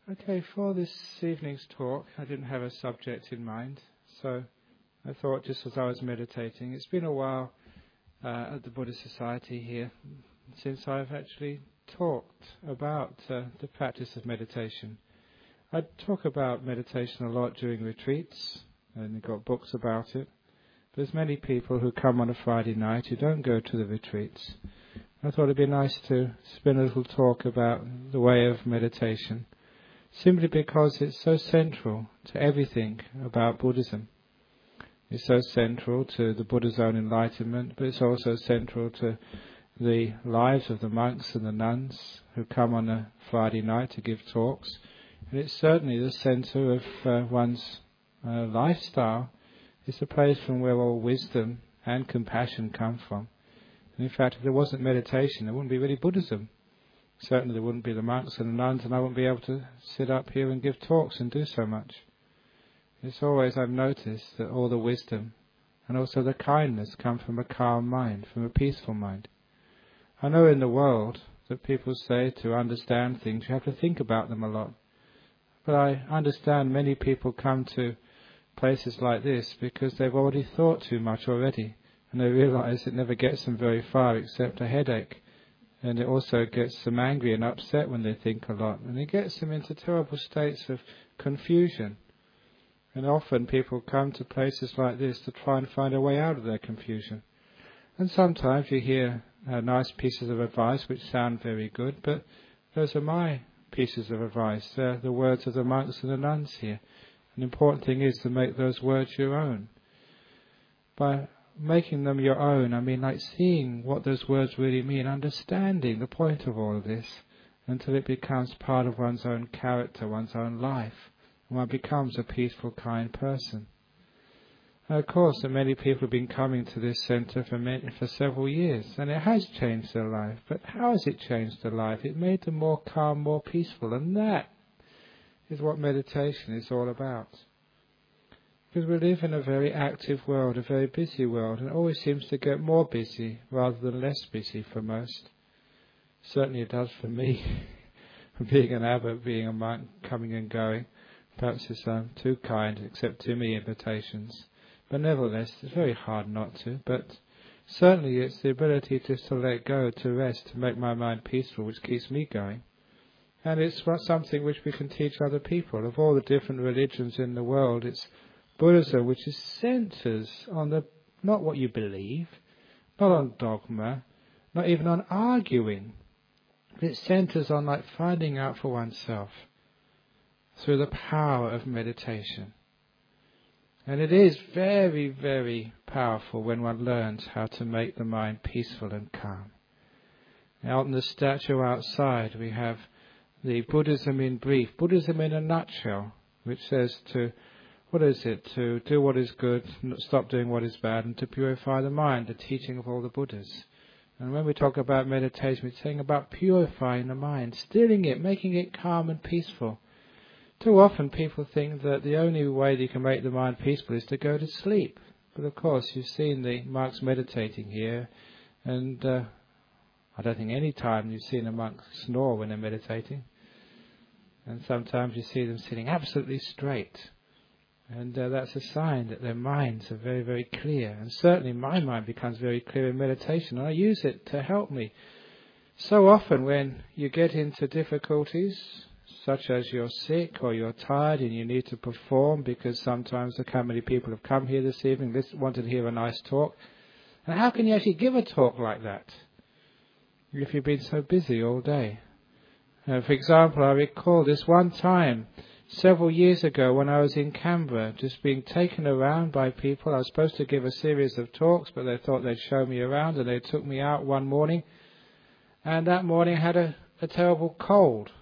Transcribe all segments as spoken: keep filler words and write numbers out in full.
Okay, for this evening's talk, I didn't have a subject in mind, so I thought just as I was meditating, it's been a while uh, at the Buddhist Society here since I've actually talked about uh, the practice of meditation. I talk about meditation a lot during retreats, and I've got books about it. But there's many people who come on a Friday night who don't go to the retreats. I thought it'd be nice to spend a little talk about the way of meditation, simply because it's so central to everything about Buddhism. It's so central to the Buddha's own enlightenment, but it's also central to the lives of the monks and the nuns who come on a Friday night to give talks. And it's certainly the centre of uh, one's uh, lifestyle. It's a place from where all wisdom and compassion come from. And in fact, if there wasn't meditation, there wouldn't be really Buddhism. Certainly there wouldn't be the monks and the nuns, and I wouldn't be able to sit up here and give talks and do so much. It's always, I've noticed, that all the wisdom and also the kindness come from a calm mind, from a peaceful mind. I know in the world that people say to understand things you have to think about them a lot. But I understand many people come to places like this because they've already thought too much already, and they realise it never gets them very far except a headache. And it also gets them angry and upset when they think a lot. And it gets them into terrible states of confusion. And often people come to places like this to try and find a way out of their confusion. And sometimes you hear uh, nice pieces of advice which sound very good, but those are my pieces of advice. They're the words of the monks and the nuns here. An important thing is to make those words your own. By making them your own, I mean like seeing what those words really mean, understanding the point of all of this, until it becomes part of one's own character, one's own life, and one becomes a peaceful, kind person. And of course, that many people have been coming to this centre for many, for several years, and it has changed their life. But how has it changed their life? It made them more calm, more peaceful, and that is what meditation is all about. Because we live in a very active world, a very busy world, and it always seems to get more busy rather than less busy for most. Certainly it does for me. Being an abbot, being a monk, coming and going. Perhaps it's um, too kind, except too many invitations. But nevertheless, it's very hard not to. But certainly it's the ability just to let go, to rest, to make my mind peaceful, which keeps me going. And it's something which we can teach other people. Of all the different religions in the world, it's Buddhism, which is centres on the not what you believe, not on dogma, not even on arguing. It centres on like finding out for oneself through the power of meditation. And it is very, very powerful when one learns how to make the mind peaceful and calm. Out on the statue outside we have the Buddhism in brief, Buddhism in a nutshell, which says to What is it? To do what is good, stop doing what is bad, and to purify the mind, the teaching of all the Buddhas. And when we talk about meditation, we're saying about purifying the mind, stilling it, making it calm and peaceful. Too often people think that the only way that you can make the mind peaceful is to go to sleep. But of course, you've seen the monks meditating here, and uh, I don't think any time you've seen a monk snore when they're meditating. And sometimes you see them sitting absolutely straight. And uh, that's a sign that their minds are very, very clear. And certainly my mind becomes very clear in meditation. And I use it to help me. So often when you get into difficulties, such as you're sick or you're tired and you need to perform, because sometimes look how many people have come here this evening, this, wanted to hear a nice talk. And how can you actually give a talk like that if you've been so busy all day? Uh, for example, I recall this one time, several years ago when I was in Canberra, just being taken around by people. I was supposed to give a series of talks, but they thought they'd show me around, and they took me out one morning. And that morning I had a, a terrible cold.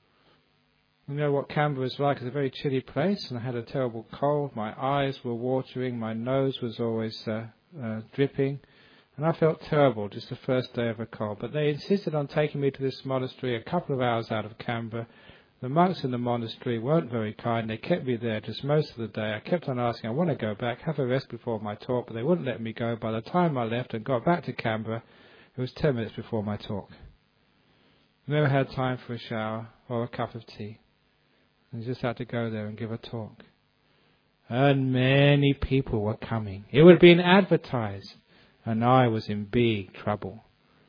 You know what Canberra is like. It's a very chilly place, and I had a terrible cold. My eyes were watering, my nose was always uh, uh, dripping, and I felt terrible, just the first day of a cold. But they insisted on taking me to this monastery a couple of hours out of Canberra. The monks in the monastery weren't very kind. They kept me there just most of the day. I kept on asking, I want to go back, have a rest before my talk, but they wouldn't let me go. By the time I left and got back to Canberra, it was ten minutes before my talk. Never had time for a shower or a cup of tea. And you just had to go there and give a talk. And many people were coming. It would have been advertised. And I was in big trouble.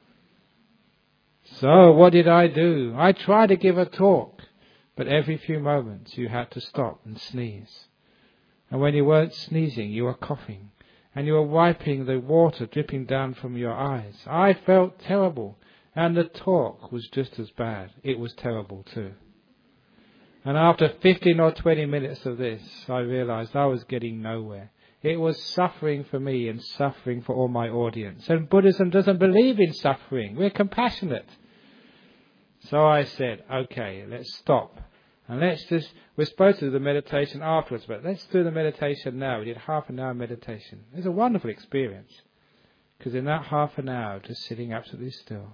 So what did I do? I tried to give a talk. But every few moments you had to stop and sneeze. And when you weren't sneezing, you were coughing. And you were wiping the water dripping down from your eyes. I felt terrible. And the talk was just as bad. It was terrible too. And after fifteen or twenty minutes of this, I realized I was getting nowhere. It was suffering for me and suffering for all my audience. And Buddhism doesn't believe in suffering. We're compassionate. So I said, okay, let's stop. And let's just, we're supposed to do the meditation afterwards, but let's do the meditation now. We did half an hour meditation. It was a wonderful experience. Because in that half an hour, just sitting absolutely still,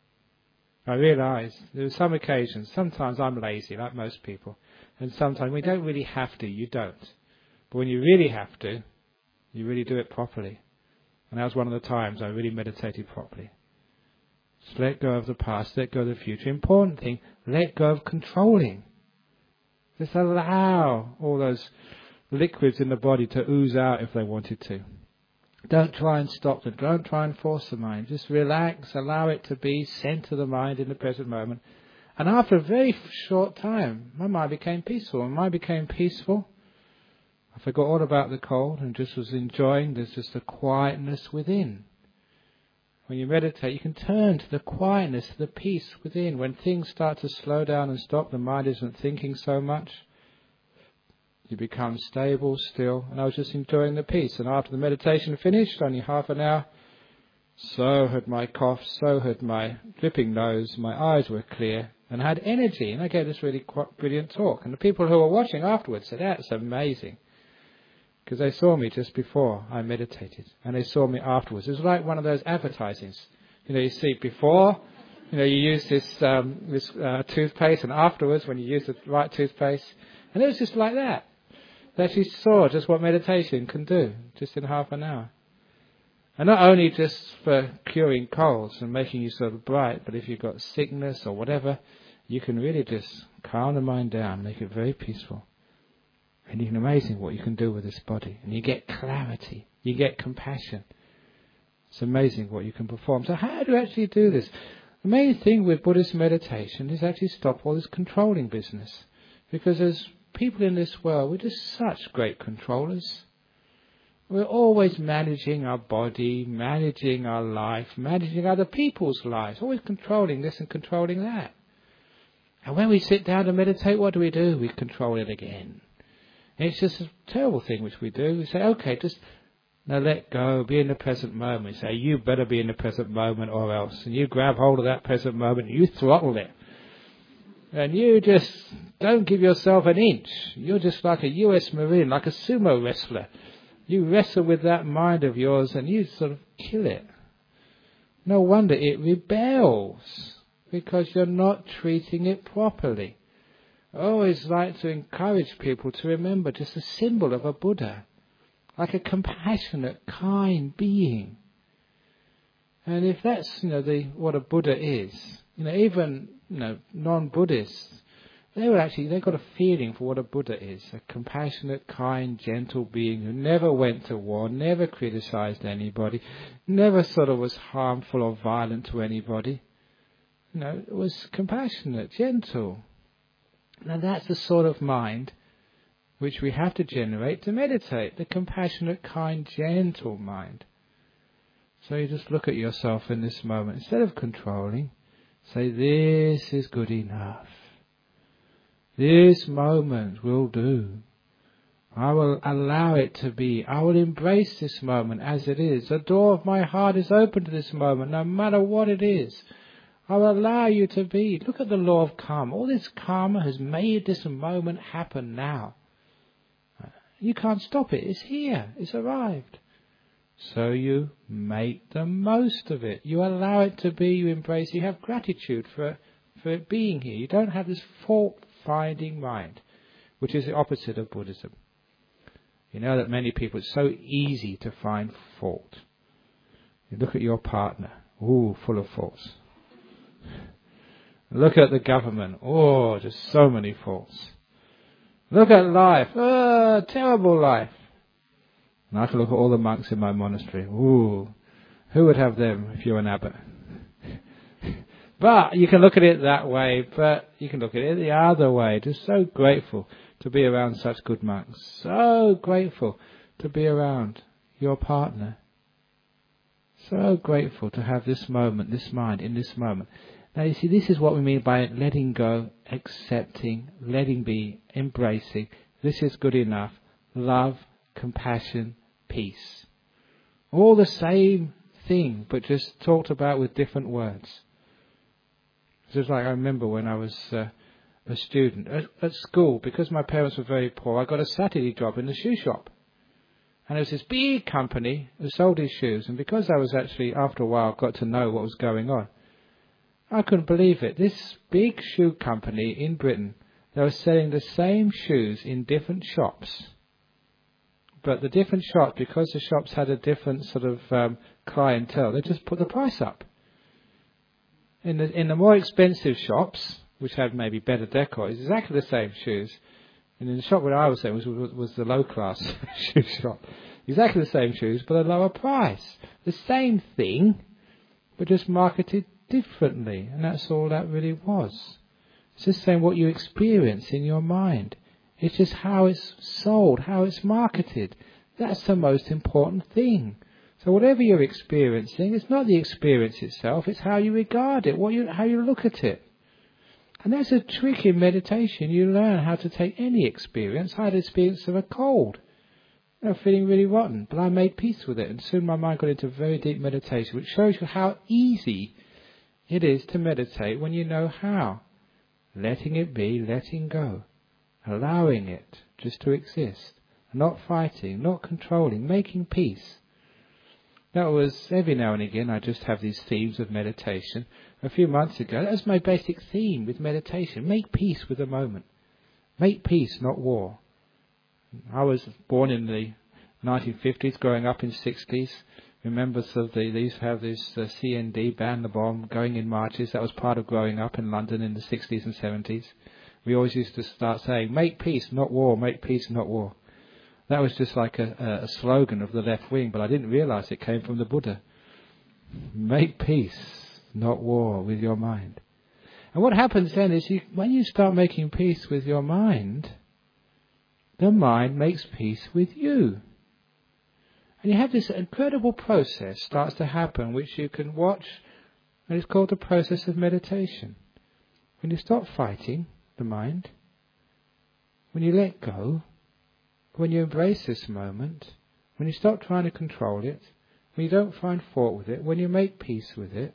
I realized there were some occasions, sometimes I'm lazy, like most people, and sometimes we don't really have to, you don't. But when you really have to, you really do it properly. And that was one of the times I really meditated properly. Just let go of the past, let go of the future. Important thing, let go of controlling. Just allow all those liquids in the body to ooze out if they wanted to. Don't try and stop them. Don't try and force the mind. Just relax, allow it to be, center the mind in the present moment. And after a very short time, my mind became peaceful. My mind became peaceful. I forgot all about the cold and just was enjoying. There's just a quietness within. When you meditate, you can turn to the quietness, the peace within. When things start to slow down and stop, the mind isn't thinking so much. You become stable, still, and I was just enjoying the peace. And after the meditation finished, only half an hour, so had my cough, so had my dripping nose, my eyes were clear, and I had energy. And I gave this really quite brilliant talk. And the people who were watching afterwards said, that's amazing. Because they saw me just before I meditated, and they saw me afterwards. It was like one of those advertisings. You know, you see before, you know, you use this, um, this uh, toothpaste, and afterwards when you use the right toothpaste. And it was just like that. They actually saw just what meditation can do, just in half an hour. And not only just for curing colds and making you sort of bright, but if you've got sickness or whatever, you can really just calm the mind down, make it very peaceful. And you can amazing what you can do with this body. And you get clarity, you get compassion. It's amazing what you can perform. So how do you actually do this? The main thing with Buddhist meditation is actually stop all this controlling business. Because as people in this world, we're just such great controllers. We're always managing our body, managing our life, managing other people's lives, always controlling this and controlling that. And when we sit down to meditate, what do we do? We control it again. And it's just a terrible thing which we do. We say, okay, just now let go, be in the present moment. We say, you better be in the present moment or else. And you grab hold of that present moment and you throttle it. And you just don't give yourself an inch. You're just like a U S Marine, like a sumo wrestler. You wrestle with that mind of yours and you sort of kill it. No wonder it rebels, because you're not treating it properly. I always like to encourage people to remember just a symbol of a Buddha, like a compassionate, kind being. And if that's, you know, the what a Buddha is, you know, even, you know, non-Buddhists, they were actually, they got a feeling for what a Buddha is, a compassionate, kind, gentle being who never went to war, never criticized anybody, never sort of was harmful or violent to anybody. You know, was compassionate, gentle. Now that's the sort of mind which we have to generate to meditate, the compassionate, kind, gentle mind. So you just look at yourself in this moment. Instead of controlling, say, this is good enough. This moment will do. I will allow it to be. I will embrace this moment as it is. The door of my heart is open to this moment, no matter what it is. I will allow you to be. Look at the law of karma. All this karma has made this moment happen now. You can't stop it. It's here. It's arrived. So you make the most of it. You allow it to be. You embrace it. You have gratitude for, for it being here. You don't have this fault-finding mind, which is the opposite of Buddhism. You know that many people, it's so easy to find fault. You look at your partner. Ooh, full of faults. Look at the government. Oh, just so many faults. Look at life. Oh, terrible life. And I can look at all the monks in my monastery. Ooh, who would have them if you're an abbot? But you can look at it that way, but you can look at it the other way. Just so grateful to be around such good monks. So grateful to be around your partner. So grateful to have this moment, this mind, in this moment. Now you see, this is what we mean by letting go, accepting, letting be, embracing. This is good enough. Love, compassion, peace. All the same thing, but just talked about with different words. Just like I remember when I was uh, a student at, at school, because my parents were very poor, I got a Saturday job in the shoe shop. And it was this big company who sold these shoes. And because I was actually, after a while, got to know what was going on, I couldn't believe it. This big shoe company in Britain, they were selling the same shoes in different shops. But the different shops, because the shops had a different sort of um, clientele, they just put the price up. In the in the more expensive shops, which had maybe better decor, it's exactly the same shoes. And in the shop where I was in was, was, was the low-class shoe shop. Exactly the same shoes, but a lower price. The same thing, but just marketed differently. And that's all that really was. It's just saying what you experience in your mind. It's just how it's sold, how it's marketed. That's the most important thing. So whatever you're experiencing, it's not the experience itself, it's how you regard it, what you, how you look at it. And that's a trick in meditation. You learn how to take any experience. I had the experience of a cold, you know, feeling really rotten, but I made peace with it, and soon my mind got into very deep meditation, which shows you how easy it is to meditate when you know how. Letting it be, letting go, allowing it just to exist, not fighting, not controlling, making peace. That was, every now and again, I just have these themes of meditation. A few months ago, that was my basic theme with meditation. Make peace with the moment. Make peace, not war. I was born in the nineteen fifties, growing up in the sixties. Remember, so they, they used to have this uh, C N D, ban the bomb, going in marches. That was part of growing up in London in the sixties and seventies. We always used to start saying, make peace, not war, make peace, not war. That was just like a, a slogan of the left wing, but I didn't realize it came from the Buddha. Make peace, not war, with your mind. And what happens then is you, when you start making peace with your mind, the mind makes peace with you. And you have this incredible process starts to happen, which you can watch, and it's called the process of meditation. When you stop fighting the mind, when you let go, when you embrace this moment, when you stop trying to control it, when you don't find fault with it, when you make peace with it,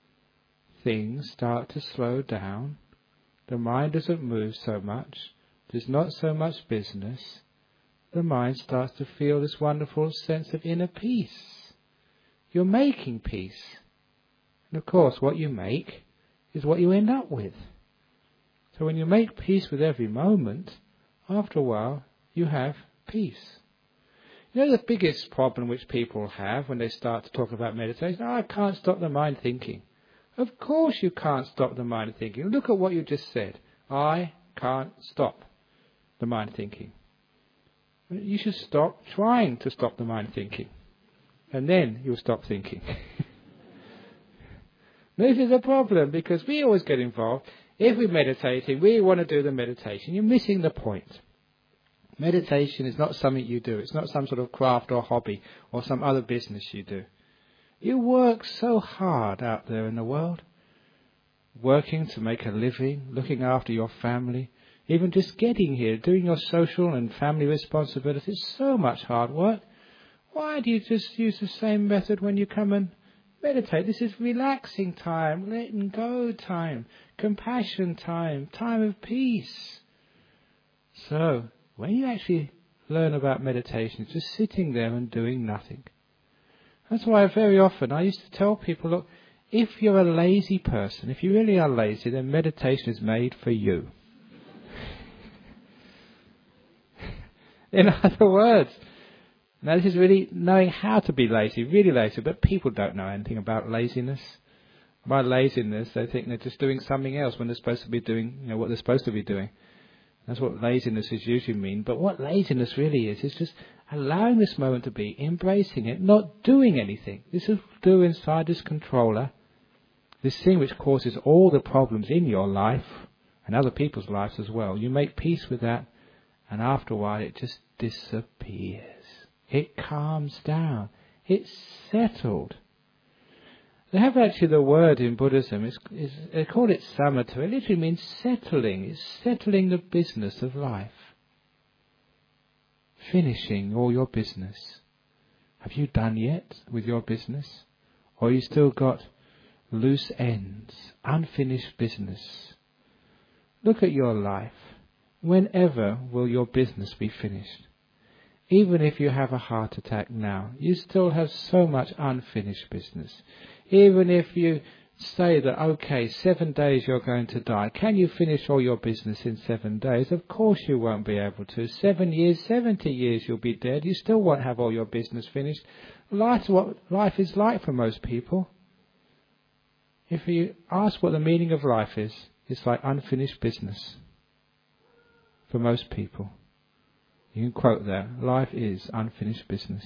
things start to slow down. The mind doesn't move so much. There's not so much business. The mind starts to feel this wonderful sense of inner peace. You're making peace. And of course, what you make is what you end up with. So when you make peace with every moment, after a while, you have peace. You know the biggest problem which people have when they start to talk about meditation? Oh, I can't stop the mind thinking. Of course you can't stop the mind thinking. Look at what you just said. I can't stop the mind thinking. You should stop trying to stop the mind thinking. And then you'll stop thinking. This is a problem because we always get involved. If we're meditating, we want to do the meditation. You're missing the point. Meditation is not something you do. It's not some sort of craft or hobby or some other business you do. You work so hard out there in the world, working to make a living, looking after your family, even just getting here, doing your social and family responsibilities, so much hard work. Why do you just use the same method when you come and meditate? This is relaxing time, letting go time, compassion time, time of peace. So, when you actually learn about meditation, it's just sitting there and doing nothing. That's why very often I used to tell people, look, if you're a lazy person, if you really are lazy, then meditation is made for you. In other words, now this is really knowing how to be lazy, really lazy, but people don't know anything about laziness. By laziness, they think they're just doing something else when they're supposed to be doing, you know, what they're supposed to be doing. That's what laziness is usually mean. But what laziness really is, is just allowing this moment to be, embracing it, not doing anything. This is do inside this controller, this thing which causes all the problems in your life and other people's lives as well. You make peace with that, and after a while it just disappears. It calms down. It's settled. They have actually the word in Buddhism, is, is, they call it samatha. It literally means settling. It's settling the business of life. Finishing all your business. Have you done yet with your business? Or you still got loose ends, unfinished business? Look at your life. Whenever will your business be finished? Even if you have a heart attack now, you still have so much unfinished business. Even if you say that, okay, seven days you're going to die, can you finish all your business in seven days? Of course you won't be able to. Seven years, seventy years you'll be dead. You still won't have all your business finished. Life's what life is like for most people. If you ask what the meaning of life is, it's like unfinished business for most people. You can quote that. Life is unfinished business.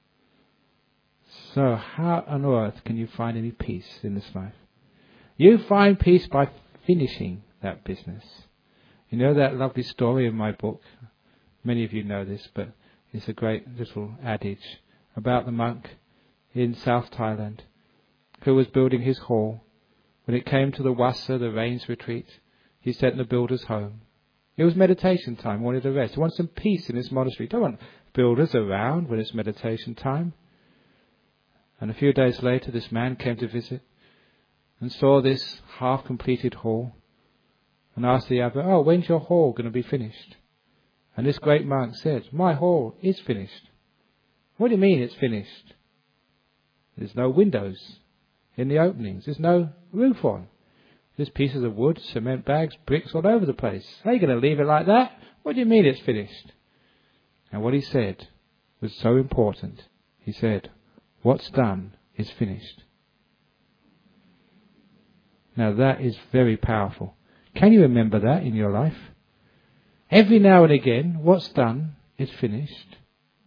So how on earth can you find any peace in this life? You find peace by finishing that business. You know that lovely story in my book? Many of you know this, but it's a great little adage about the monk in South Thailand who was building his hall. When it came to the Wasa, the rains retreat, he sent the builders home. It was meditation time, he wanted a rest. He wanted some peace in his monastery. He don't want builders around when it's meditation time. And a few days later, this man came to visit and saw this half-completed hall and asked the abbot, oh, when's your hall going to be finished? And this great monk said, my hall is finished. What do you mean it's finished? There's no windows in the openings. There's no roof on. There's pieces of wood, cement bags, bricks all over the place. How are you going to leave it like that? What do you mean it's finished? And what he said was so important. He said, what's done is finished. Now that is very powerful. Can you remember that in your life? Every now and again, what's done is finished.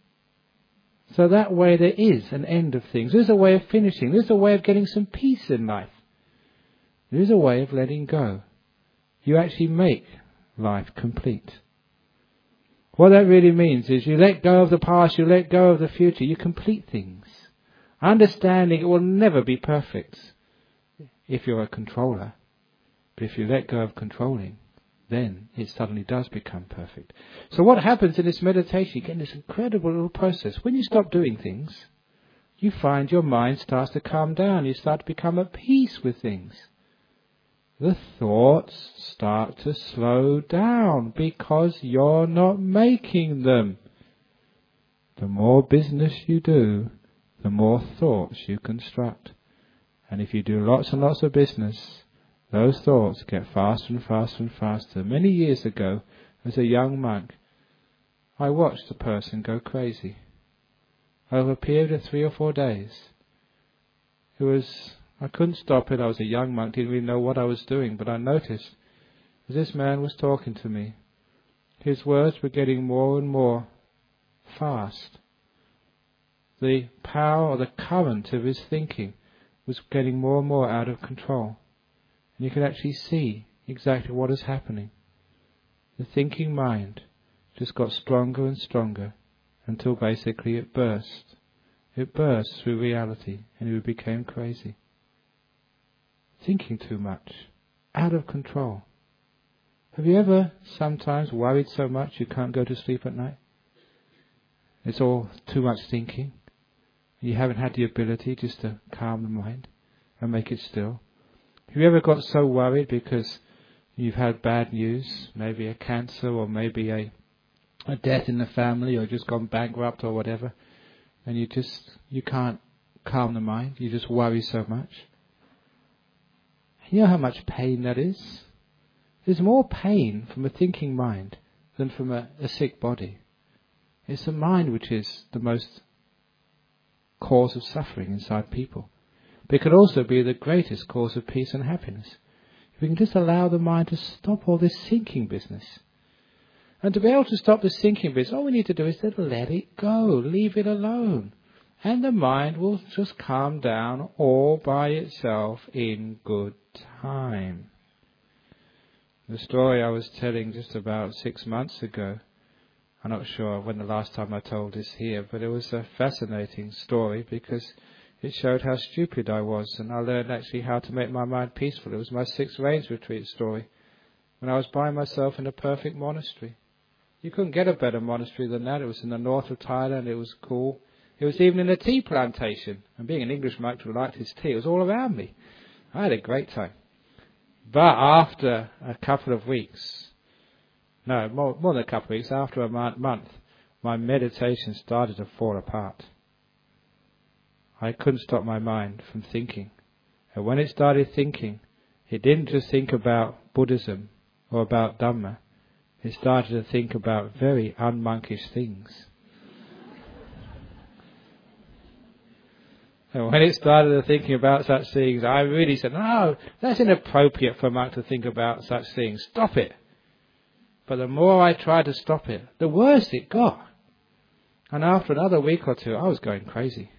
So that way there is an end of things. There's a way of finishing. There's a way of getting some peace in life. There is a way of letting go. You actually make life complete. What that really means is you let go of the past, you let go of the future, you complete things. Understanding it will never be perfect if you're a controller. But if you let go of controlling, then it suddenly does become perfect. So what happens in this meditation, you get this incredible little process. When you stop doing things, you find your mind starts to calm down. You start to become at peace with things. The thoughts start to slow down because you're not making them. The more business you do, the more thoughts you construct. And if you do lots and lots of business, those thoughts get faster and faster and faster. Many years ago, as a young monk, I watched a person go crazy. Over a period of three or four days, it was, I couldn't stop it. I was a young monk, didn't really know what I was doing, but I noticed as this man was talking to me, his words were getting more and more fast. The power or the current of his thinking was getting more and more out of control. And you could actually see exactly what is happening. The thinking mind just got stronger and stronger until basically it burst. It burst through reality and it became crazy. Thinking too much, out of control. Have you ever sometimes worried so much you can't go to sleep at night? It's all too much thinking. You haven't had the ability just to calm the mind and make it still. Have you ever got so worried because you've had bad news, maybe a cancer or maybe a, a death in the family or just gone bankrupt or whatever, and you just, you can't calm the mind, you just worry so much? You know how much pain that is? There's more pain from a thinking mind than from a, a sick body. It's the mind which is the most cause of suffering inside people. But it could also be the greatest cause of peace and happiness. If we can just allow the mind to stop all this thinking business. And to be able to stop this thinking bit, all we need to do is to let it go, leave it alone. And the mind will just calm down all by itself in good time. The story I was telling just about six months ago, I'm not sure when the last time I told this here, but it was a fascinating story because it showed how stupid I was, and I learned actually how to make my mind peaceful. It was my Six Rains retreat story, when I was by myself in a perfect monastery. You couldn't get a better monastery than that. It was in the north of Thailand. It was cool. It was even in a tea plantation. And being an English monk who liked his tea, it was all around me. I had a great time. But after a couple of weeks, no, more, more than a couple of weeks, after a month, my meditation started to fall apart. I couldn't stop my mind from thinking. And when it started thinking, it didn't just think about Buddhism or about Dhamma. It started to think about very unmonkish things. And when it started thinking about such things, I really said, no, that's inappropriate for a monk to think about such things. Stop it. But the more I tried to stop it, the worse it got. And after another week or two, I was going crazy.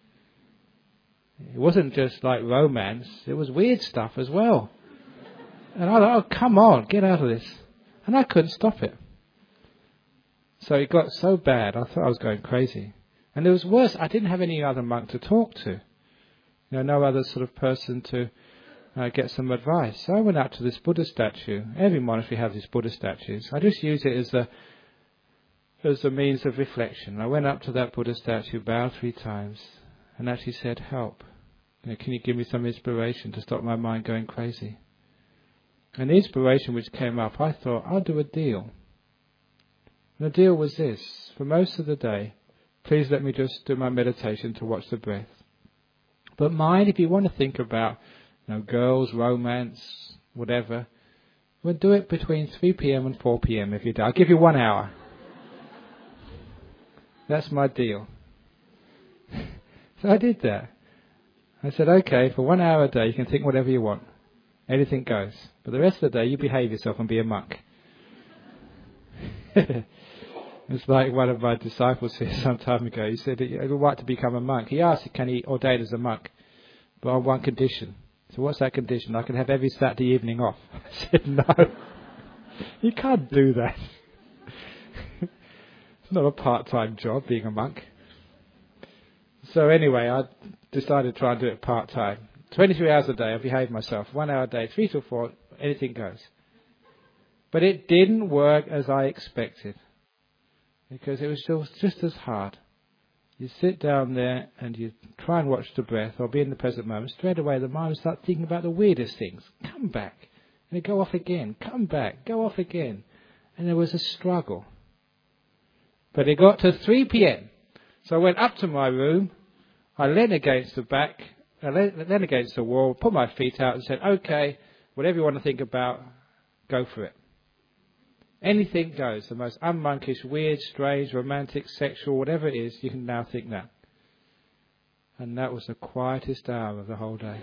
It wasn't just like romance, it was weird stuff as well. And I thought, oh, come on, get out of this. And I couldn't stop it. So it got so bad, I thought I was going crazy. And it was worse, I didn't have any other monk to talk to. You know, no other sort of person to uh, get some advice. So I went out to this Buddha statue. Every monastery has these Buddha statues. I just use it as a, as a means of reflection. I went up to that Buddha statue, bowed three times, and actually said, help. You know, can you give me some inspiration to stop my mind going crazy? And the inspiration which came up, I thought, I'll do a deal. And the deal was this: for most of the day, please let me just do my meditation to watch the breath. But mind, if you want to think about, you know, girls, romance, whatever, well, do it between three p.m. and four p.m. if you do. I'll give you one hour. That's my deal. So I did that. I said, okay, for one hour a day you can think whatever you want. Anything goes. But the rest of the day you behave yourself and be a monk. It's like one of my disciples here some time ago. He said, I would like to become a monk. He asked, can he ordain as a monk? But on one condition. So what's that condition? I can have every Saturday evening off. I said, no. You can't do that. It's not a part-time job, being a monk. So anyway, I decided to try and do it part-time. twenty-three hours a day, I behave myself. One hour a day, three to four, anything goes. But it didn't work as I expected. Because it was just, just as hard. You sit down there and you try and watch the breath or be in the present moment. Straight away the mind will start thinking about the weirdest things. Come back. And it go off again. Come back. Go off again. And there was a struggle. But it got to three p.m. So I went up to my room. I leaned against the back. I leaned against the wall. Put my feet out and said, okay, whatever you want to think about, go for it. Anything goes. The most unmonkish, weird, strange, romantic, sexual, whatever it is, you can now think that. And that was the quietest hour of the whole day.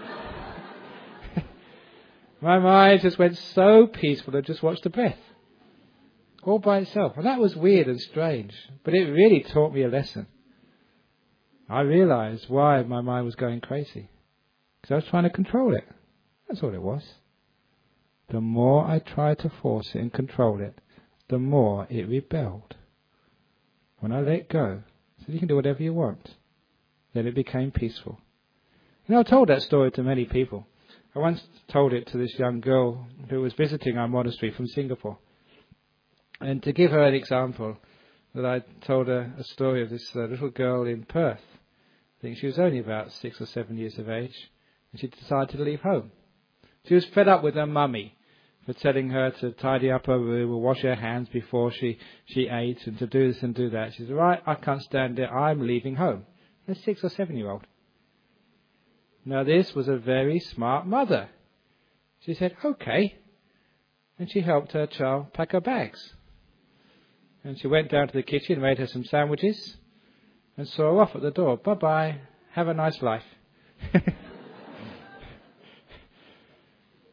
My mind just went so peaceful and just watched the breath. All by itself. And that was weird and strange. But it really taught me a lesson. I realized why my mind was going crazy. Because I was trying to control it. That's all it was. The more I tried to force it and control it, the more it rebelled. When I let go, so you can do whatever you want, then it became peaceful. You know, I've told that story to many people. I once told it to this young girl who was visiting our monastery from Singapore. And to give her an example, that I told her a story of this uh, little girl in Perth. I think she was only about six or seven years of age, and she decided to leave home. She was fed up with her mummy for telling her to tidy up her room or wash her hands before she, she ate and to do this and do that. She said, right, I can't stand it, I'm leaving home. A six or seven year old. Now this was a very smart mother. She said, okay. And she helped her child pack her bags. And she went down to the kitchen, made her some sandwiches, and saw her off at the door. Bye-bye, have a nice life.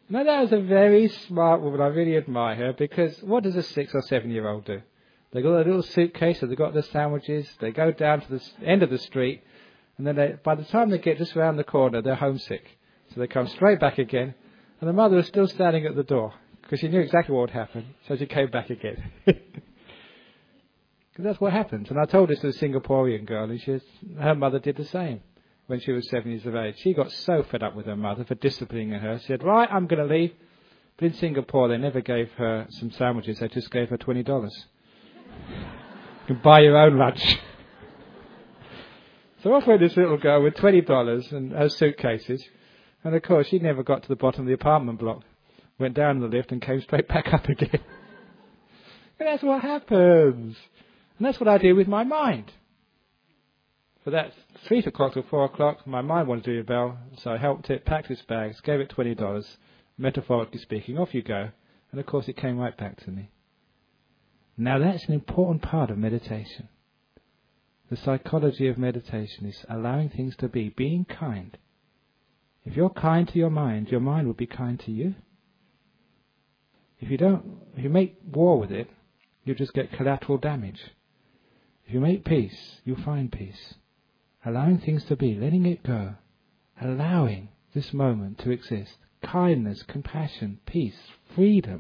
Now that was a very smart woman. I really admire her, because what does a six or seven year old do? They got a little suitcase, so they've got their sandwiches, they go down to the end of the street, and then they, by the time they get just around the corner, they're homesick. So they come straight back again, and the mother was still standing at the door, because she knew exactly what would happen, so she came back again. Because that's what happens. And I told this to a Singaporean girl, and she was, her mother did the same when she was seven years of age. She got so fed up with her mother for disciplining her. She said, right, I'm going to leave. But in Singapore, they never gave her some sandwiches. They just gave her twenty dollars. You can buy your own lunch. So off went this little girl with twenty dollars and her suitcases. And of course, she never got to the bottom of the apartment block. Went down the lift and came straight back up again. And that's what happens. And that's what I do with my mind. For that three o'clock till four o'clock, my mind wanted to do a bell, so I helped it, packed its bags, gave it twenty dollars, metaphorically speaking, off you go. And of course, it came right back to me. Now that's an important part of meditation. The psychology of meditation is allowing things to be, being kind. If you're kind to your mind, your mind will be kind to you. If you don't, if you make war with it, you'll just get collateral damage. If you make peace, you'll find peace. Allowing things to be, letting it go, allowing this moment to exist. Kindness, compassion, peace, freedom.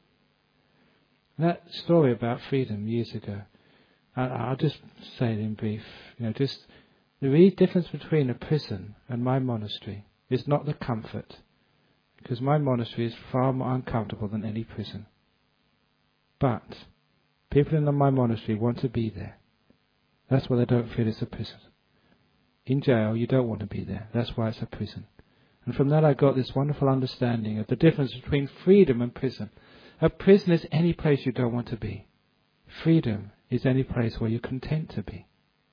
That story about freedom years ago, I'll just say it in brief. You know, just the real difference between a prison and my monastery is not the comfort, because my monastery is far more uncomfortable than any prison. But people in my monastery want to be there. That's why they don't feel it's a prison. In jail, you don't want to be there. That's why it's a prison. And from that I got this wonderful understanding of the difference between freedom and prison. A prison is any place you don't want to be. Freedom is any place where you're content to be.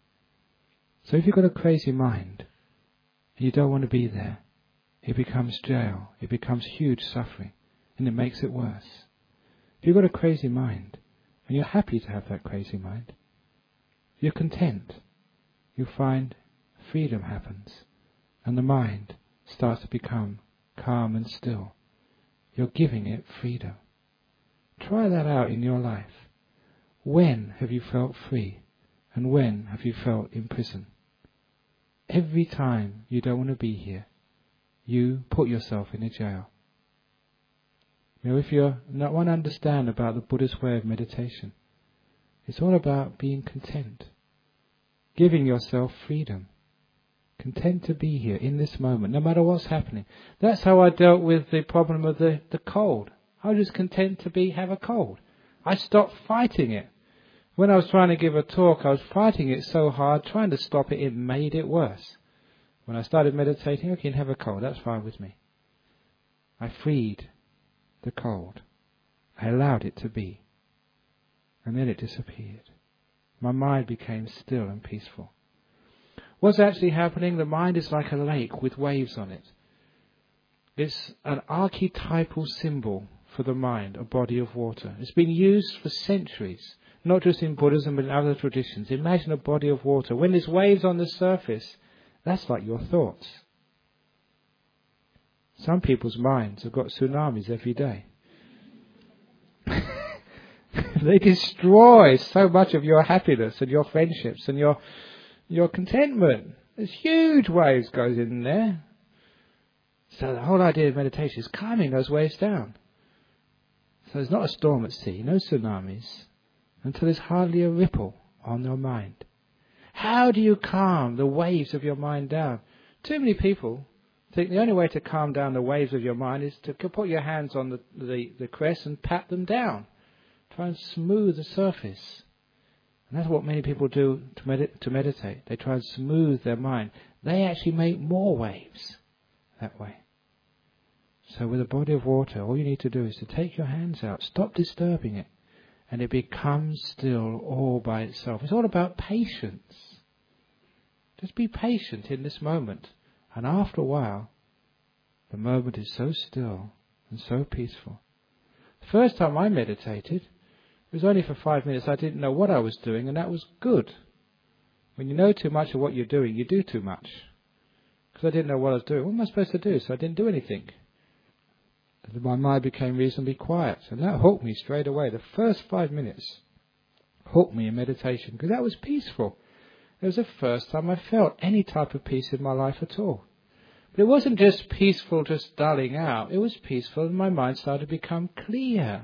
So if you've got a crazy mind, and you don't want to be there, it becomes jail. It becomes huge suffering, and it makes it worse. If you've got a crazy mind, and you're happy to have that crazy mind, you're content. You find freedom happens, and the mind starts to become calm and still. You're giving it freedom. Try that out in your life. When have you felt free, and when have you felt in prison? Every time you don't want to be here, you put yourself in a jail. You know, if you not want to understand about the Buddhist way of meditation, it's all about being content, giving yourself freedom, content to be here in this moment, no matter what's happening. That's how I dealt with the problem of the, the cold. I was just content to be have a cold. I stopped fighting it. When I was trying to give a talk, I was fighting it so hard, trying to stop it, it made it worse. When I started meditating, okay, have a cold, that's fine with me. I freed the cold. I allowed it to be. And then it disappeared. My mind became still and peaceful. What's actually happening? The mind is like a lake with waves on it. It's an archetypal symbol for the mind, a body of water. It's been used for centuries, not just in Buddhism but in other traditions. Imagine a body of water. When there's waves on the surface, that's like your thoughts. Some people's minds have got tsunamis every day. They destroy so much of your happiness and your friendships and your your contentment. There's huge waves goes in there. So the whole idea of meditation is calming those waves down. So there's not a storm at sea, no tsunamis, until there's hardly a ripple on your mind. How do you calm the waves of your mind down? Too many people think the only way to calm down the waves of your mind is to put your hands on the, the, the crest and pat them down. Try and smooth the surface. And that's what many people do to, med- to meditate. They try and smooth their mind. They actually make more waves that way. So with a body of water, all you need to do is to take your hands out, stop disturbing it, and it becomes still all by itself. It's all about patience. Just be patient in this moment. And after a while, the moment is so still and so peaceful. The first time I meditated, it was only for five minutes. I didn't know what I was doing, and that was good. When you know too much of what you're doing, you do too much. Because I didn't know what I was doing. What am I supposed to do? So I didn't do anything. My mind became reasonably quiet, and that hooked me straight away. The first five minutes hooked me in meditation, because that was peaceful. It was the first time I felt any type of peace in my life at all. But it wasn't just peaceful, just dulling out. It was peaceful, and my mind started to become clear.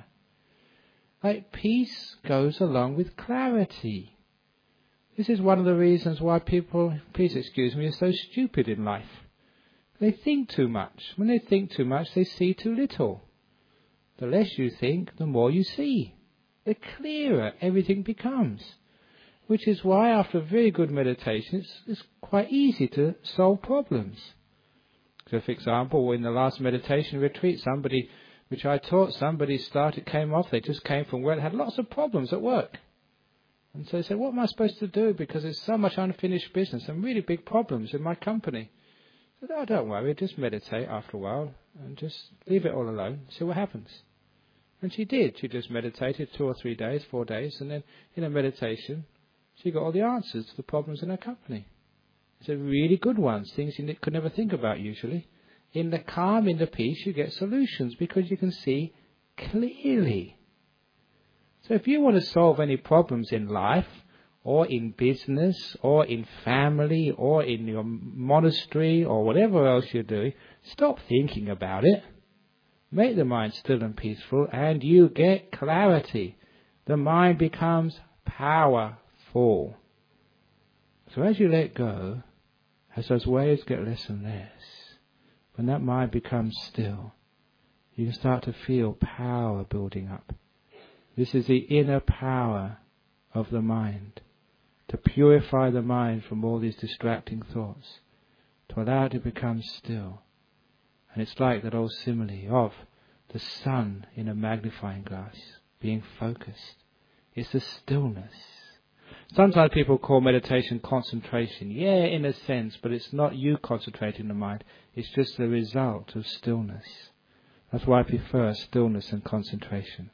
Like, peace goes along with clarity. This is one of the reasons why people, please excuse me, are so stupid in life. They think too much. When they think too much, they see too little. The less you think, the more you see. The clearer everything becomes. Which is why after a very good meditation, it's, it's quite easy to solve problems. So, for example, in the last meditation retreat, somebody, which I taught, somebody started, came off, they just came from work, had lots of problems at work. And so they said, what am I supposed to do? Because there's so much unfinished business and really big problems in my company. I said, oh, don't worry, just meditate after a while and just leave it all alone, see what happens. And she did. She just meditated two or three days, four days, and then in a meditation, she got all the answers to the problems in her company. It's a really good ones, things you could never think about usually. In the calm, in the peace, you get solutions because you can see clearly. So if you want to solve any problems in life, or in business, or in family, or in your monastery, or whatever else you're doing, stop thinking about it. Make the mind still and peaceful, and you get clarity. The mind becomes powerful. So as you let go, as those waves get less and less, when that mind becomes still, you can start to feel power building up. This is the inner power of the mind, to purify the mind from all these distracting thoughts, to allow it to become still. And it's like that old simile of the sun in a magnifying glass being focused. It's the stillness. Sometimes people call meditation concentration. Yeah, in a sense, but it's not you concentrating the mind. It's just the result of stillness. That's why I prefer stillness and concentration.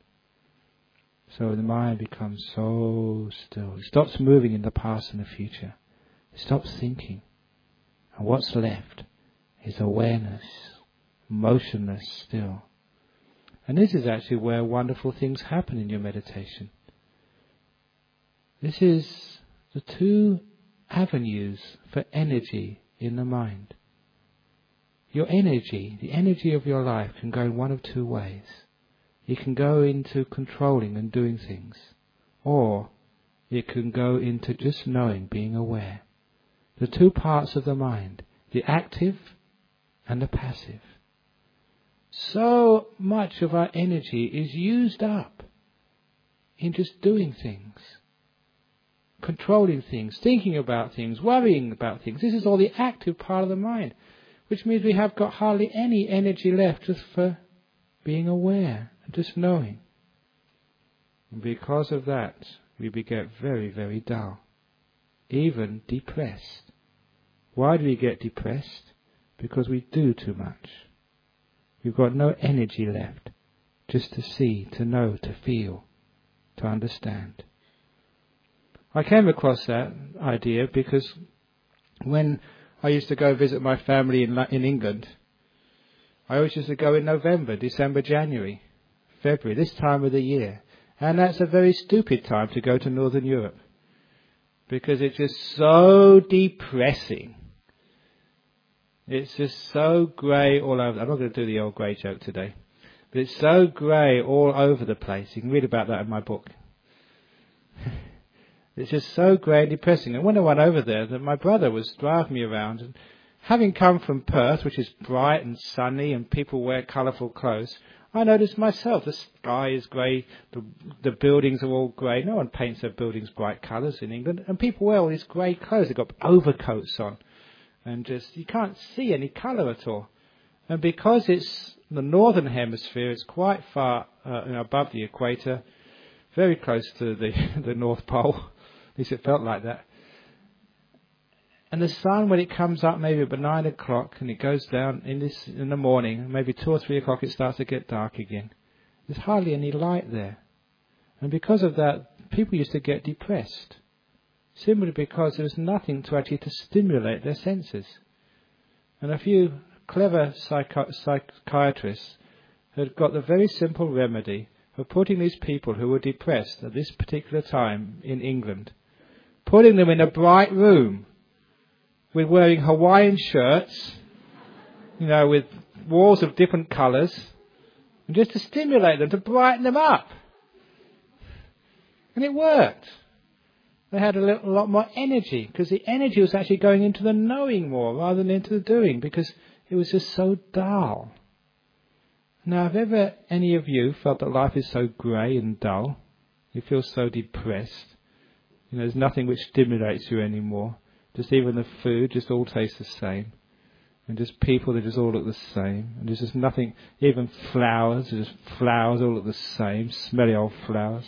So the mind becomes so still. It stops moving in the past and the future. It stops thinking. And what's left is awareness, motionless still. And this is actually where wonderful things happen in your meditation. This is the two avenues for energy in the mind. Your energy, the energy of your life, can go in one of two ways. It can go into controlling and doing things, or it can go into just knowing, being aware. The two parts of the mind, the active and the passive. So much of our energy is used up in just doing things, controlling things, thinking about things, worrying about things. This is all the active part of the mind, which means we have got hardly any energy left just for being aware and just knowing. And because of that, we get very, very dull, even depressed. Why do we get depressed? Because we do too much. We've got no energy left just to see, to know, to feel, to understand. I came across that idea because when I used to go visit my family in in England, I always used to go in November, December, January, February, this time of the year. And that's a very stupid time to go to Northern Europe, because it's just so depressing. It's just so grey all over. I'm not going to do the old grey joke today, but it's so grey all over the place. You can read about that in my book. It's just so grey and depressing. And when I went over there, that my brother was driving me around, and having come from Perth, which is bright and sunny and people wear colourful clothes, I noticed myself, the sky is grey, the, the buildings are all grey. No one paints their buildings bright colours in England. And people wear all these grey clothes. They've got overcoats on. And just, you can't see any colour at all. And because it's the northern hemisphere, it's quite far uh, above the equator, very close to the, the North Pole. At least it felt like that. And the sun, when it comes up maybe about nine o'clock and it goes down in this in the morning, maybe two or three o'clock, it starts to get dark again. There's hardly any light there. And because of that, people used to get depressed, simply because there was nothing to actually to stimulate their senses. And a few clever psychi- psychiatrists had got the very simple remedy of putting these people who were depressed at this particular time in England, putting them in a bright room with wearing Hawaiian shirts, you know, with walls of different colours, and just to stimulate them, to brighten them up. And it worked. They had a, little, a lot more energy, because the energy was actually going into the knowing more rather than into the doing, because it was just so dull. Now, have ever any of you felt that life is so grey and dull? You feel so depressed. You know, there's nothing which stimulates you anymore. Just even the food just all tastes the same. And just people that just all look the same. And there's just nothing, even flowers, just flowers all look the same. Smelly old flowers.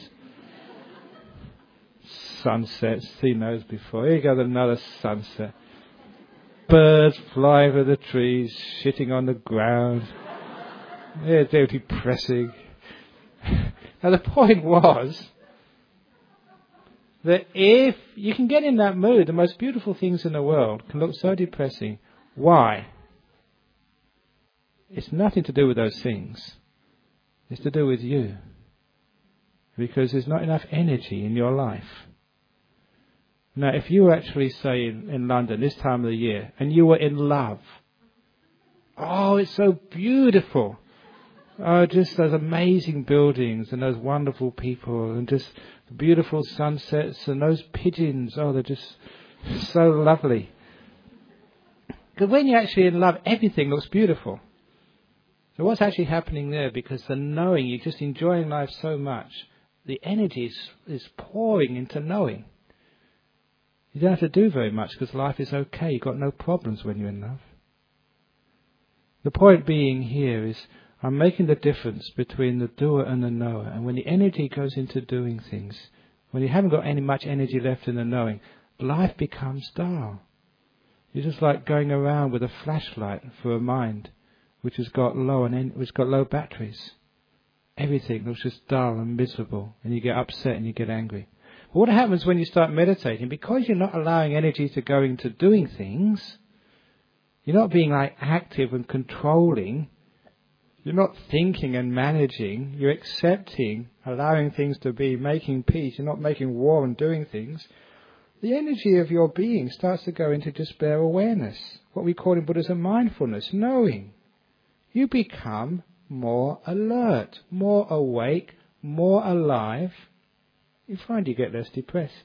Sunsets, seen those before. Here you go, another sunset. Birds flying over the trees, shitting on the ground. Yeah, they're depressing. Now the point was that if you can get in that mood, the most beautiful things in the world can look so depressing. Why? It's nothing to do with those things. It's to do with you. Because there's not enough energy in your life. Now, if you were actually, say, in, in London this time of the year, and you were in love, oh, it's so beautiful. Oh, just those amazing buildings and those wonderful people and just beautiful sunsets and those pigeons. Oh, they're just so lovely. Because when you're actually in love, everything looks beautiful. So what's actually happening there? Because the knowing, you're just enjoying life so much, the energy is, is pouring into knowing. You don't have to do very much because life is okay. You've got no problems when you're in love. The point being here is I'm making the difference between the doer and the knower. And when the energy goes into doing things, when you haven't got any much energy left in the knowing, life becomes dull. You're just like going around with a flashlight for a mind which has got low and en- which got low batteries. Everything looks just dull and miserable, and you get upset and you get angry. But what happens when you start meditating? Because you're not allowing energy to go into doing things, you're not being like active and controlling. You're not thinking and managing. You're accepting, allowing things to be, making peace. You're not making war and doing things. The energy of your being starts to go into just bare awareness, what we call in Buddhism mindfulness, knowing. You become more alert, more awake, more alive. You find you get less depressed.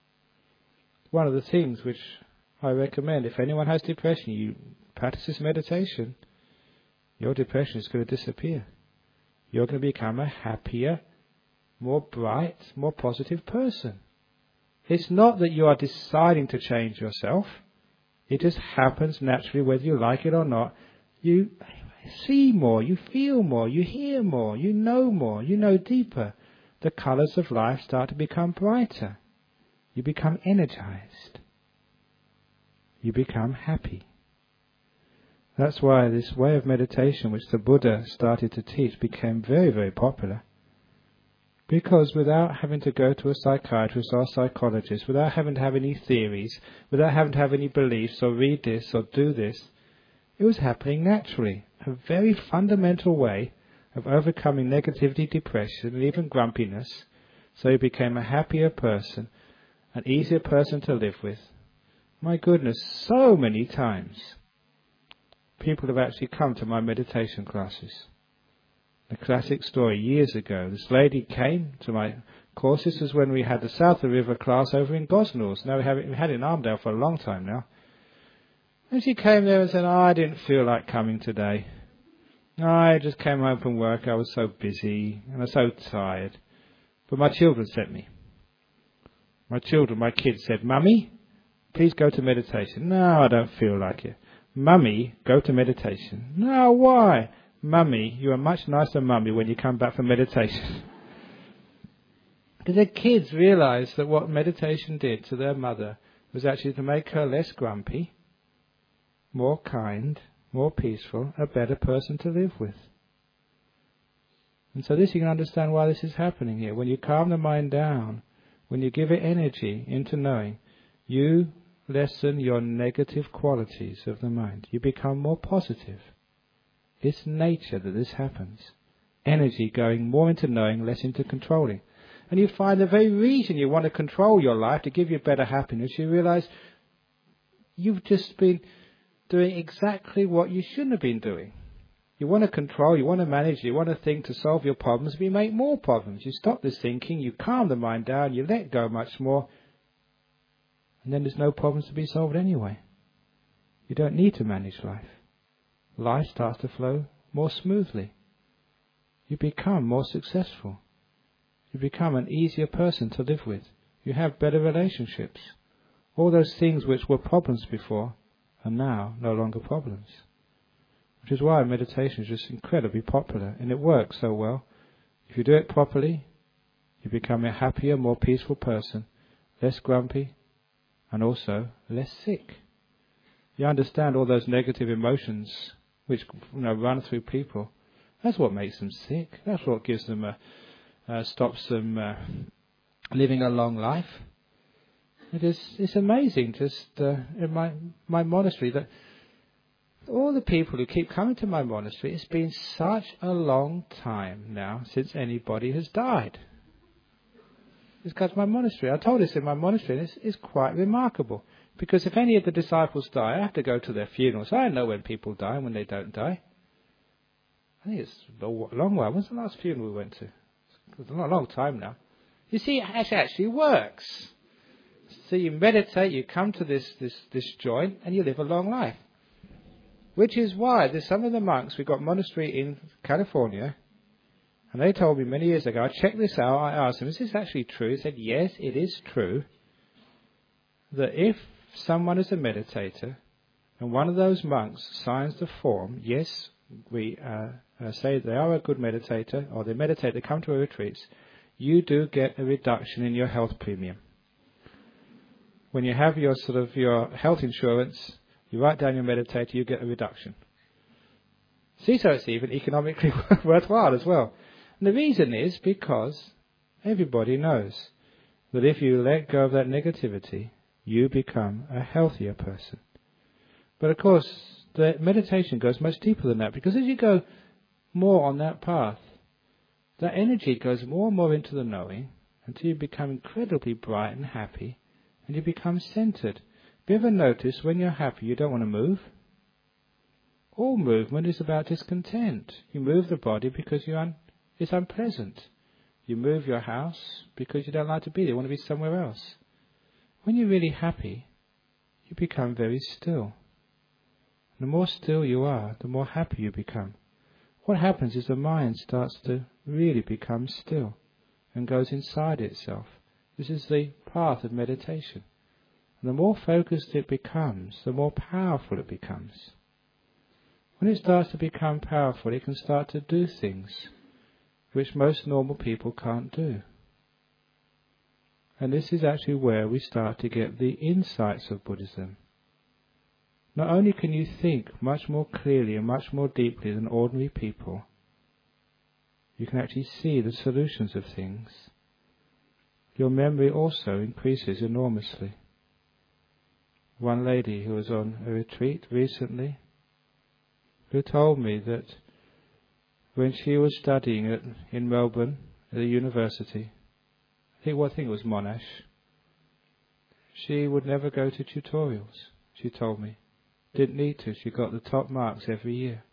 One of the things which I recommend, if anyone has depression, you practice this meditation, your depression is going to disappear. You're going to become a happier, more bright, more positive person. It's not that you are deciding to change yourself. It just happens naturally, whether you like it or not. You see more, you feel more, you hear more, you know more, you know deeper. The colours of life start to become brighter. You become energized. You become happy. That's why this way of meditation, which the Buddha started to teach, became very, very popular. Because without having to go to a psychiatrist or a psychologist, without having to have any theories, without having to have any beliefs or read this or do this, it was happening naturally. A very fundamental way of overcoming negativity, depression, and even grumpiness, so you became a happier person, an easier person to live with. My goodness, so many times people have actually come to my meditation classes. A classic story, years ago, this lady came to my course. This was when we had the South of the River class over in Gosnells. Now we have it, we had it in Armdale for a long time now. And she came there and said, oh, I didn't feel like coming today. I just came home from work. I was so busy and I was so tired. But my children sent me. My children, my kids said, Mummy, please go to meditation. No, I don't feel like it. Mummy, go to meditation. No, why? Mummy, you're a much nicer mummy when you come back from meditation. Because the kids realised that what meditation did to their mother was actually to make her less grumpy, more kind, more peaceful, a better person to live with. And so this, you can understand why this is happening here. When you calm the mind down, when you give it energy into knowing, you lessen your negative qualities of the mind. You become more positive. It's nature that this happens. energy going more into knowing, less into controlling. And you find the very reason you want to control your life to give you better happiness, you realize you've just been doing exactly what you shouldn't have been doing. You want to control, you want to manage, you want to think to solve your problems, but you make more problems. You stop this thinking, you calm the mind down, you let go much more, and then there's no problems to be solved anyway. You don't need to manage life. Life starts to flow more smoothly. You become more successful. You become an easier person to live with. You have better relationships. All those things which were problems before are now no longer problems. Which is why meditation is just incredibly popular, and it works so well. If you do it properly, you become a happier, more peaceful person, less grumpy, and also less sick. You understand all those negative emotions which, you know, run through people. That's what makes them sick. That's what gives them a, uh, stops them uh, living a long life. It is, it's amazing, just uh, in my my monastery, that all the people who keep coming to my monastery, it's been such a long time now since anybody has died. It's because my monastery. I told this in my monastery, and it's, it's quite remarkable. Because if any of the disciples die, I have to go to their funerals. I don't know when people die and when they don't die. I think it's a long while. When's the last funeral we went to? It's a long, long time now. You see, it actually works. So you meditate, you come to this, this, this joint, and you live a long life. Which is why there's some of the monks, we've got a monastery in California, and they told me many years ago, I checked this out, I asked them, is this actually true? He said, yes, it is true, that if someone is a meditator, and one of those monks signs the form, yes, we uh, uh, say they are a good meditator, or they meditate, they come to our retreats, you do get a reduction in your health premium. When you have your sort of your health insurance, you write down your meditator, you get a reduction. See, so it's even economically worthwhile as well. And the reason is because everybody knows that if you let go of that negativity, you become a healthier person. But of course, the meditation goes much deeper than that, because as you go more on that path, that energy goes more and more into the knowing until you become incredibly bright and happy, and you become centered. Have you ever noticed when you're happy you don't want to move? All movement is about discontent. You move the body because you're un- it's unpleasant. You move your house because you don't like to be there, you want to be somewhere else. When you're really happy, you become very still. The more still you are, the more happy you become. What happens is the mind starts to really become still and goes inside itself. This is the path of meditation. And the more focused it becomes, the more powerful it becomes. When it starts to become powerful, it can start to do things which most normal people can't do. And this is actually where we start to get the insights of Buddhism. Not only can you think much more clearly and much more deeply than ordinary people, you can actually see the solutions of things. Your memory also increases enormously. One lady who was on a retreat recently, who told me that when she was studying at, in Melbourne at the university, I think, well, I think it was Monash, she would never go to tutorials, she told me. Didn't need to, she got the top marks every year.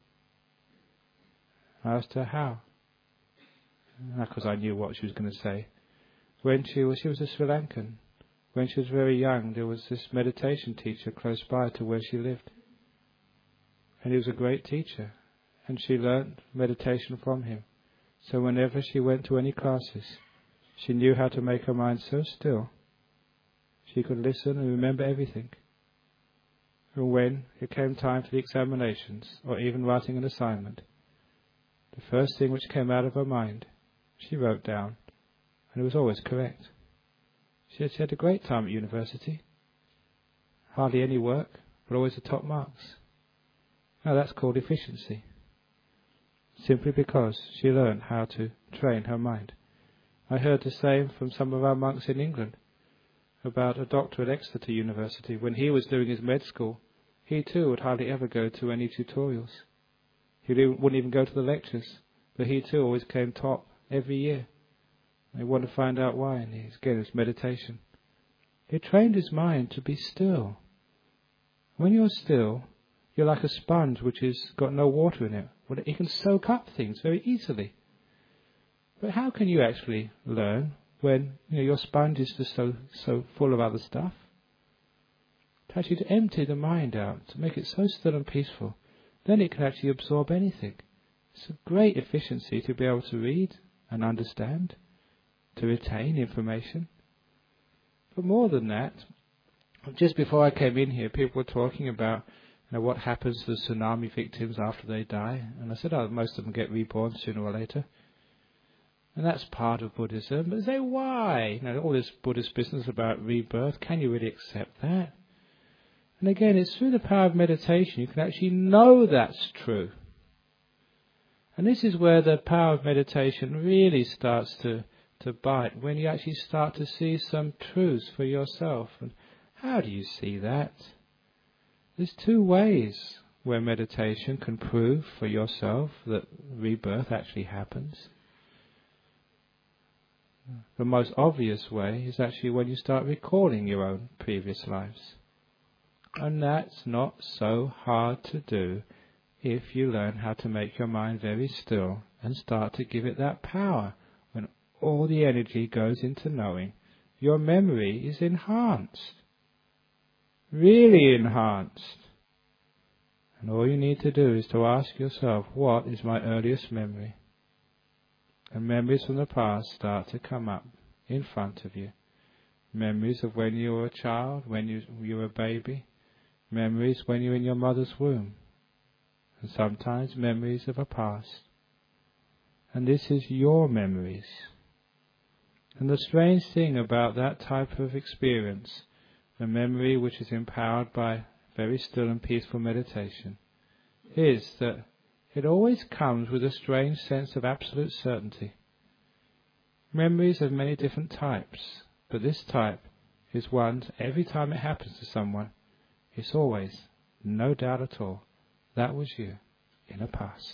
I asked her how. Because I knew what she was going to say. When she was, she was a Sri Lankan. When she was very young, there was this meditation teacher close by to where she lived. And he was a great teacher. And she learnt meditation from him. So whenever she went to any classes, she knew how to make her mind so still, she could listen and remember everything. And when it came time for the examinations, or even writing an assignment, the first thing which came out of her mind, she wrote down, and it was always correct. She had, she had a great time at university. Hardly any work, but always the top marks. Now that's called efficiency. Simply because she learned how to train her mind. I heard the same from some of our monks in England about a doctor at Exeter University. When he was doing his med school, he too would hardly ever go to any tutorials. He wouldn't even go to the lectures, but he too always came top every year. They want to find out why, and he's, again, it's meditation. He trained his mind to be still. When you're still, you're like a sponge which has got no water in it. Well, it can soak up things very easily. But how can you actually learn when you know, your sponge is just so, so full of other stuff? To actually to empty the mind out, to make it so still and peaceful, then it can actually absorb anything. It's a great efficiency to be able to read and understand, to retain information. But more than that, just before I came in here, people were talking about you know, what happens to the tsunami victims after they die. And I said, oh, most of them get reborn sooner or later. And that's part of Buddhism. But they say, why? You know, all this Buddhist business about rebirth, can you really accept that? And again, it's through the power of meditation you can actually know that's true. And this is where the power of meditation really starts to, to bite, when you actually start to see some truths for yourself. And how do you see that? There's two ways where meditation can prove for yourself that rebirth actually happens. The most obvious way is actually when you start recalling your own previous lives. And that's not so hard to do if you learn how to make your mind very still and start to give it that power. When all the energy goes into knowing, your memory is enhanced. Really enhanced. And all you need to do is to ask yourself, what is my earliest memory? And memories from the past start to come up in front of you. Memories of when you were a child, when you, you were a baby. Memories when you were in your mother's womb. And sometimes memories of a past. And this is your memories. And the strange thing about that type of experience, the memory which is empowered by very still and peaceful meditation, is that it always comes with a strange sense of absolute certainty. Memories of many different types, but this type is one, every time it happens to someone, it's always, no doubt at all, that was you in the past.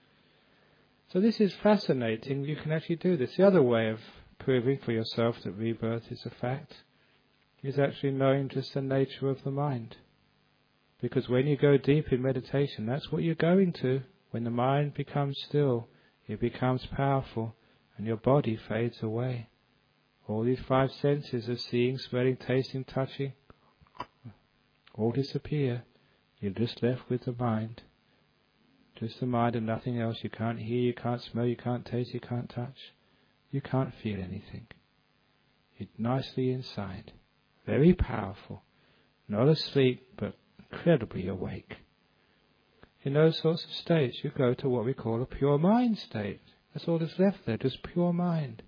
So this is fascinating. You can actually do this. The other way of proving for yourself that rebirth is a fact is actually knowing just the nature of the mind. Because when you go deep in meditation, that's what you're going to. When the mind becomes still, it becomes powerful, and your body fades away. All these five senses of seeing, smelling, tasting, touching, all disappear. You're just left with the mind. Just the mind and nothing else. You can't hear, you can't smell, you can't taste, you can't touch. You can't feel anything. You're nicely inside. Very powerful. Not asleep, but incredibly awake. In those sorts of states, you go to what we call a pure mind state. That's all that's left there, just pure mind.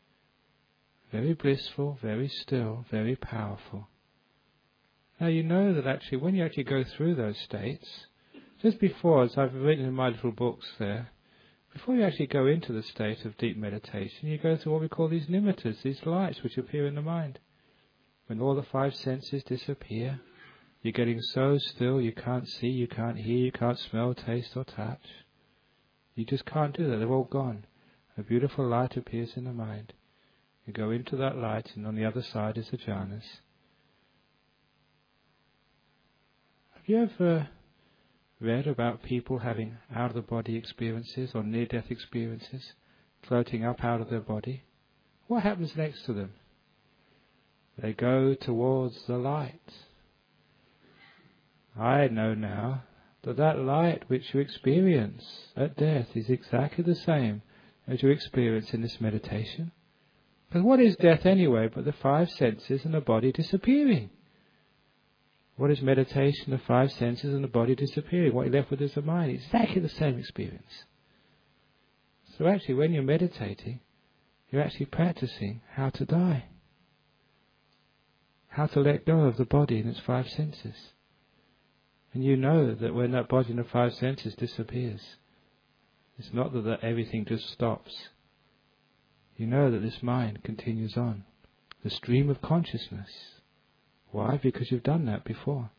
Very blissful, very still, very powerful. Now you know that actually when you actually go through those states, just before, as I've written in my little books there, before you actually go into the state of deep meditation, you go through what we call these nimittas, these lights which appear in the mind. When all the five senses disappear, you're getting so still you can't see, you can't hear, you can't smell, taste or touch. You just can't do that, they're all gone. A beautiful light appears in the mind. You go into that light and on the other side is the jhanas. Have you ever read about people having out-of-the-body experiences or near-death experiences, floating up out of their body? What happens next to them? They go towards the light. I know now that that light which you experience at death is exactly the same as you experience in this meditation. But what is death anyway but the five senses and the body disappearing? What is meditation? The five senses and the body disappearing. What you're left with is the mind. Exactly the same experience. So actually when you're meditating, you're actually practicing how to die. How to let go of the body and its five senses. And you know that when that body and the five senses disappears, it's not that, that everything just stops. You know that this mind continues on. The stream of consciousness. Why? Because you've done that before.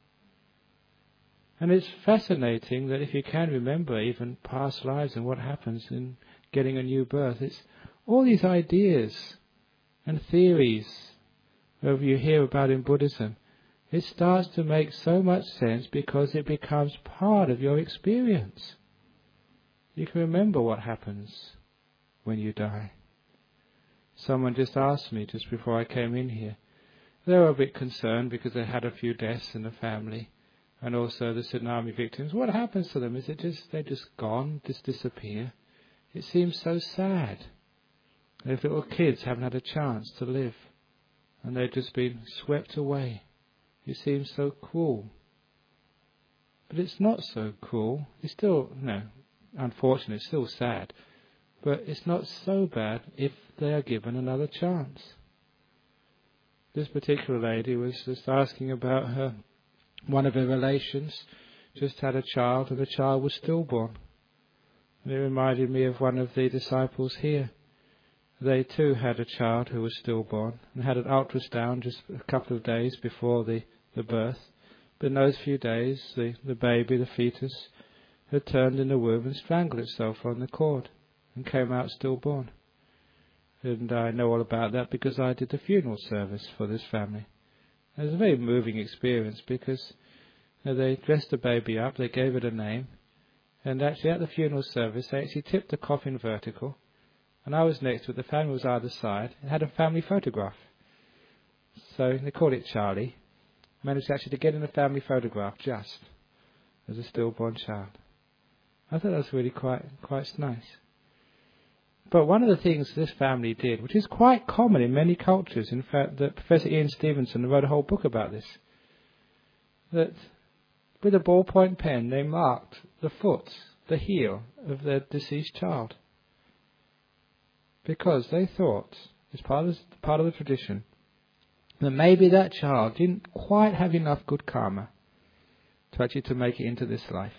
And it's fascinating that if you can remember even past lives and what happens, then getting a new birth. It's all these ideas and theories that you hear about in Buddhism. It starts to make so much sense because it becomes part of your experience. You can remember what happens when you die. Someone just asked me just before I came in here. They were a bit concerned because they had a few deaths in the family, and also the tsunami victims. What happens to them? Is it just they're just gone, just disappear? It seems so sad. If little kids haven't had a chance to live, and they've just been swept away. It seems so cruel. But it's not so cruel. It's still, no, unfortunately, it's still sad. But it's not so bad if they are given another chance. This particular lady was just asking about her, one of her relations just had a child, and the child was stillborn. And it reminded me of one of the disciples here. They too had a child who was stillborn and had an ultrasound just a couple of days before the, the birth. But in those few days, the, the baby, the fetus, had turned in the womb and strangled itself on the cord and came out stillborn. And I know all about that because I did the funeral service for this family. It was a very moving experience because you know, they dressed the baby up, they gave it a name, and actually at the funeral service they actually tipped the coffin vertical, and I was next to it, the family was either side, it had a family photograph. So they called it Charlie. Managed actually to get in a family photograph just as a stillborn child. I thought that was really quite quite nice. But one of the things this family did, which is quite common in many cultures, in fact, that Professor Ian Stevenson wrote a whole book about this, that with a ballpoint pen they marked the foot, the heel of their deceased child. Because they thought, as part of, part of the tradition, that maybe that child didn't quite have enough good karma to actually to make it into this life.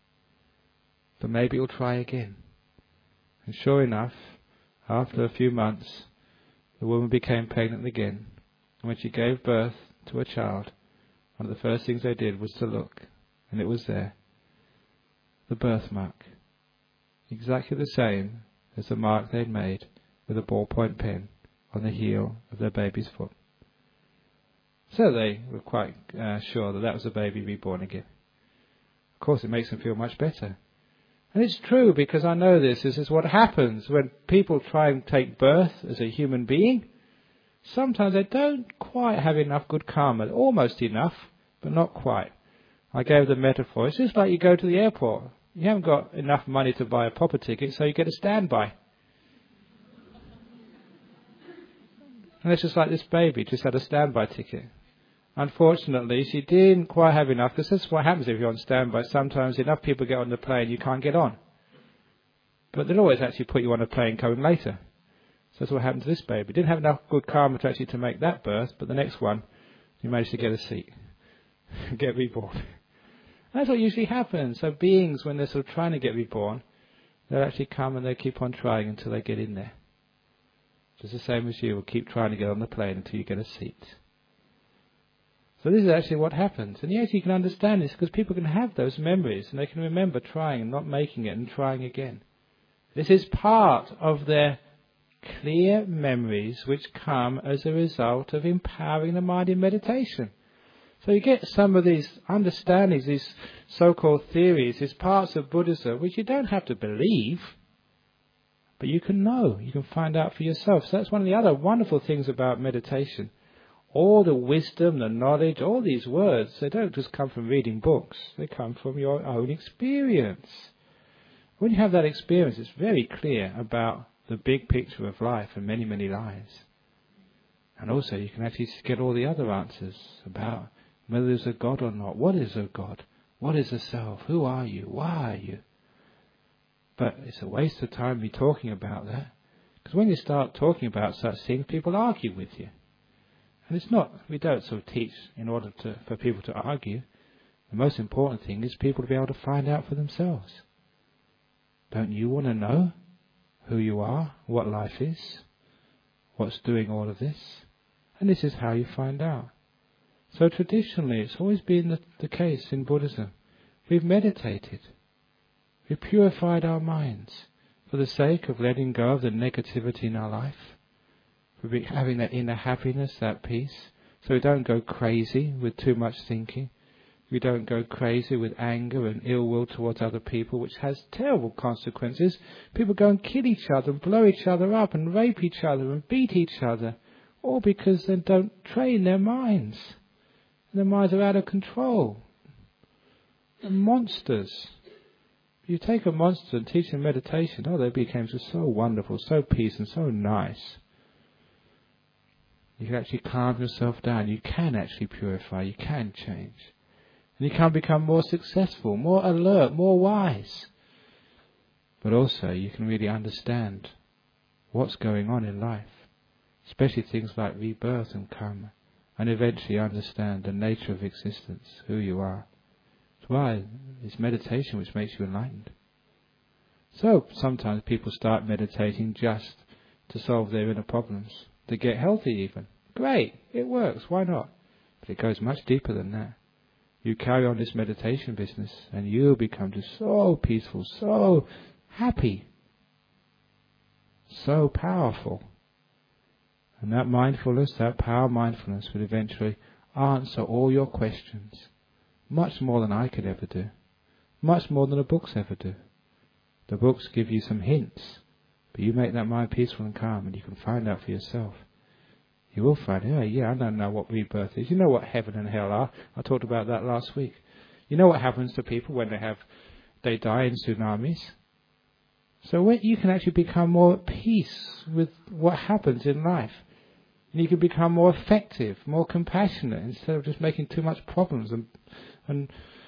But maybe he'll try again. And sure enough, after a few months, the woman became pregnant again. And when she gave birth to a child, one of the first things they did was to look, and it was there. The birthmark. Exactly the same as the mark they'd made with a ballpoint pen on the heel of their baby's foot. So they were quite uh, sure that that was a baby reborn again. Of course, it makes them feel much better. And it's true, because I know this. This is what happens when people try and take birth as a human being. Sometimes they don't quite have enough good karma. Almost enough, but not quite. I gave the metaphor. It's just like you go to the airport. You haven't got enough money to buy a proper ticket, so you get a standby. And it's just like this baby, just had a standby ticket. Unfortunately, she didn't quite have enough, because this is what happens if you're on standby. Sometimes enough people get on the plane, you can't get on. But they'll always actually put you on a plane coming later. So that's what happened to this baby. Didn't have enough good karma to actually to make that birth, but the next one, you managed to get a seat. Get reborn. That's what usually happens. So beings, when they're sort of trying to get reborn, they'll actually come and they keep on trying until they get in there. Just the same as you will keep trying to get on the plane until you get a seat. So this is actually what happens. And yes, you can understand this because people can have those memories and they can remember trying and not making it and trying again. This is part of their clear memories which come as a result of empowering the mind in meditation. So you get some of these understandings, these so-called theories, these parts of Buddhism which you don't have to believe, but you can know, you can find out for yourself. So that's one of the other wonderful things about meditation. All the wisdom, the knowledge, all these words, they don't just come from reading books. They come from your own experience. When you have that experience, it's very clear about the big picture of life and many, many lives. And also you can actually get all the other answers about whether there's a God or not. What is a God? What is a self? Who are you? Why are you? But it's a waste of time me talking about that. Because when you start talking about such things, people argue with you. And it's not, we don't sort of teach in order to, for people to argue. The most important thing is people to be able to find out for themselves. Don't you want to know who you are, what life is, what's doing all of this? And this is how you find out. So traditionally, it's always been the, the case in Buddhism. We've meditated. We've purified our minds. for the sake of letting go of the negativity in our life, for be, having that inner happiness, that peace, so we don't go crazy with too much thinking. We don't go crazy with anger and ill will towards other people, which has terrible consequences. People go and kill each other and blow each other up and rape each other and beat each other, all because they don't train their minds. Their minds are out of control. They're monsters. You take a monster and teach them meditation, oh, they become just so wonderful, so peace and so nice. You can actually calm yourself down. You can actually purify. You can change. And you can become more successful, more alert, more wise. But also you can really understand what's going on in life, especially things like rebirth and karma, and eventually understand the nature of existence, who you are. That's why it's meditation which makes you enlightened. So sometimes people start meditating just to solve their inner problems, to get healthy even. Great, it works, why not? But it goes much deeper than that. You carry on this meditation business and you'll become just so peaceful, so happy, so powerful. And that mindfulness, that power of mindfulness will eventually answer all your questions, much more than I could ever do, much more than the books ever do. The books give you some hints, but you make that mind peaceful and calm and you can find out for yourself. You will find, oh yeah, I don't know what rebirth is. You know what heaven and hell are. I talked about that last week. You know what happens to people when they have, they die in tsunamis. So when you can actually become more at peace with what happens in life. And you can become more effective, more compassionate, instead of just making too much problems and, and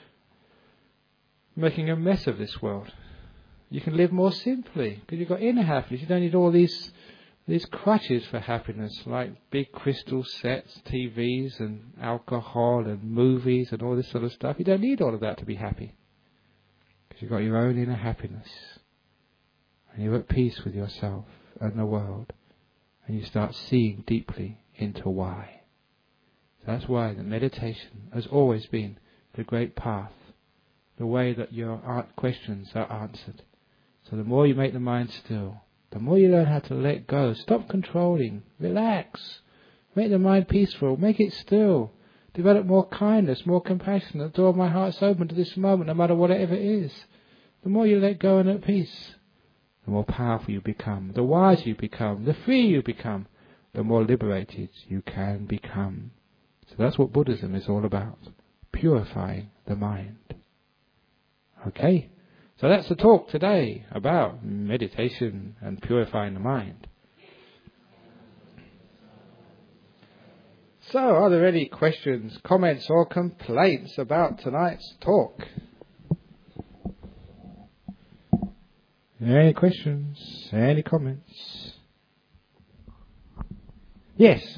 making a mess of this world. You can live more simply, because you've got inner happiness. You don't need all these These crutches for happiness, like big crystal sets, T Vs and alcohol and movies and all this sort of stuff. You don't need all of that to be happy. Because you've got your own inner happiness. And you're at peace with yourself and the world. And you start seeing deeply into why. So that's why the meditation has always been the great path. The way that your questions are answered. So the more you make the mind still, the more you learn how to let go, stop controlling, relax, make the mind peaceful, make it still, develop more kindness, more compassion. The door of my heart's open to this moment, no matter whatever it is. The more you let go and at peace, the more powerful you become, the wiser you become, the freer you become, the more liberated you can become. So that's what Buddhism is all about, purifying the mind. Okay? So that's the talk today about meditation and purifying the mind. So, are there any questions, comments or complaints about tonight's talk? Any questions? Any comments? Yes.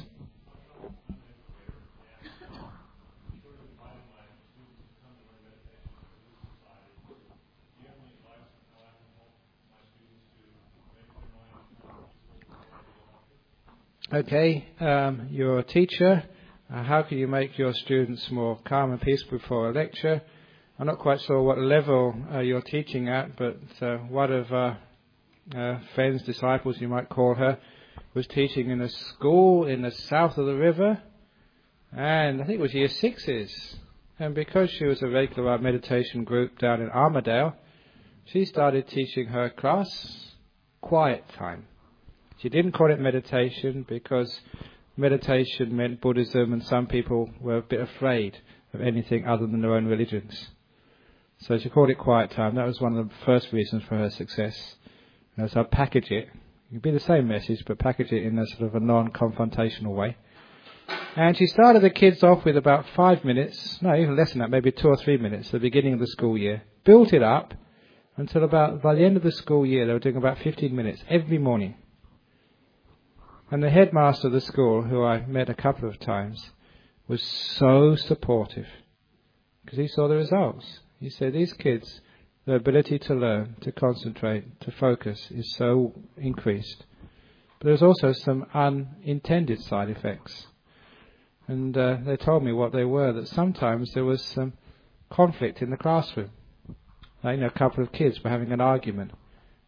Okay, um, you're a teacher. Uh, how can you make your students more calm and peaceful before a lecture? I'm not quite sure what level uh, you're teaching at, but uh, one of our uh, friends, disciples you might call her, was teaching in a school in the south of the river, and I think it was year sixes. And because she was a regular our meditation group down in Armadale, she started teaching her class quiet time. She didn't call it meditation because meditation meant Buddhism, and some people were a bit afraid of anything other than their own religions. So she called it quiet time. That was one of the first reasons for her success. And so I package it. It could be the same message, but package it in a sort of a non-confrontational way. And she started the kids off with about five minutes, no, even less than that, maybe two or three minutes at the beginning of the school year. Built it up until about, by the end of the school year, they were doing about fifteen minutes every morning. And the headmaster of the school, who I met a couple of times, was so supportive because he saw the results. He said, these kids, their ability to learn, to concentrate, to focus is so increased. But there's also some unintended side effects. And uh, they told me what they were, that sometimes there was some conflict in the classroom. Like, you know, a couple of kids were having an argument.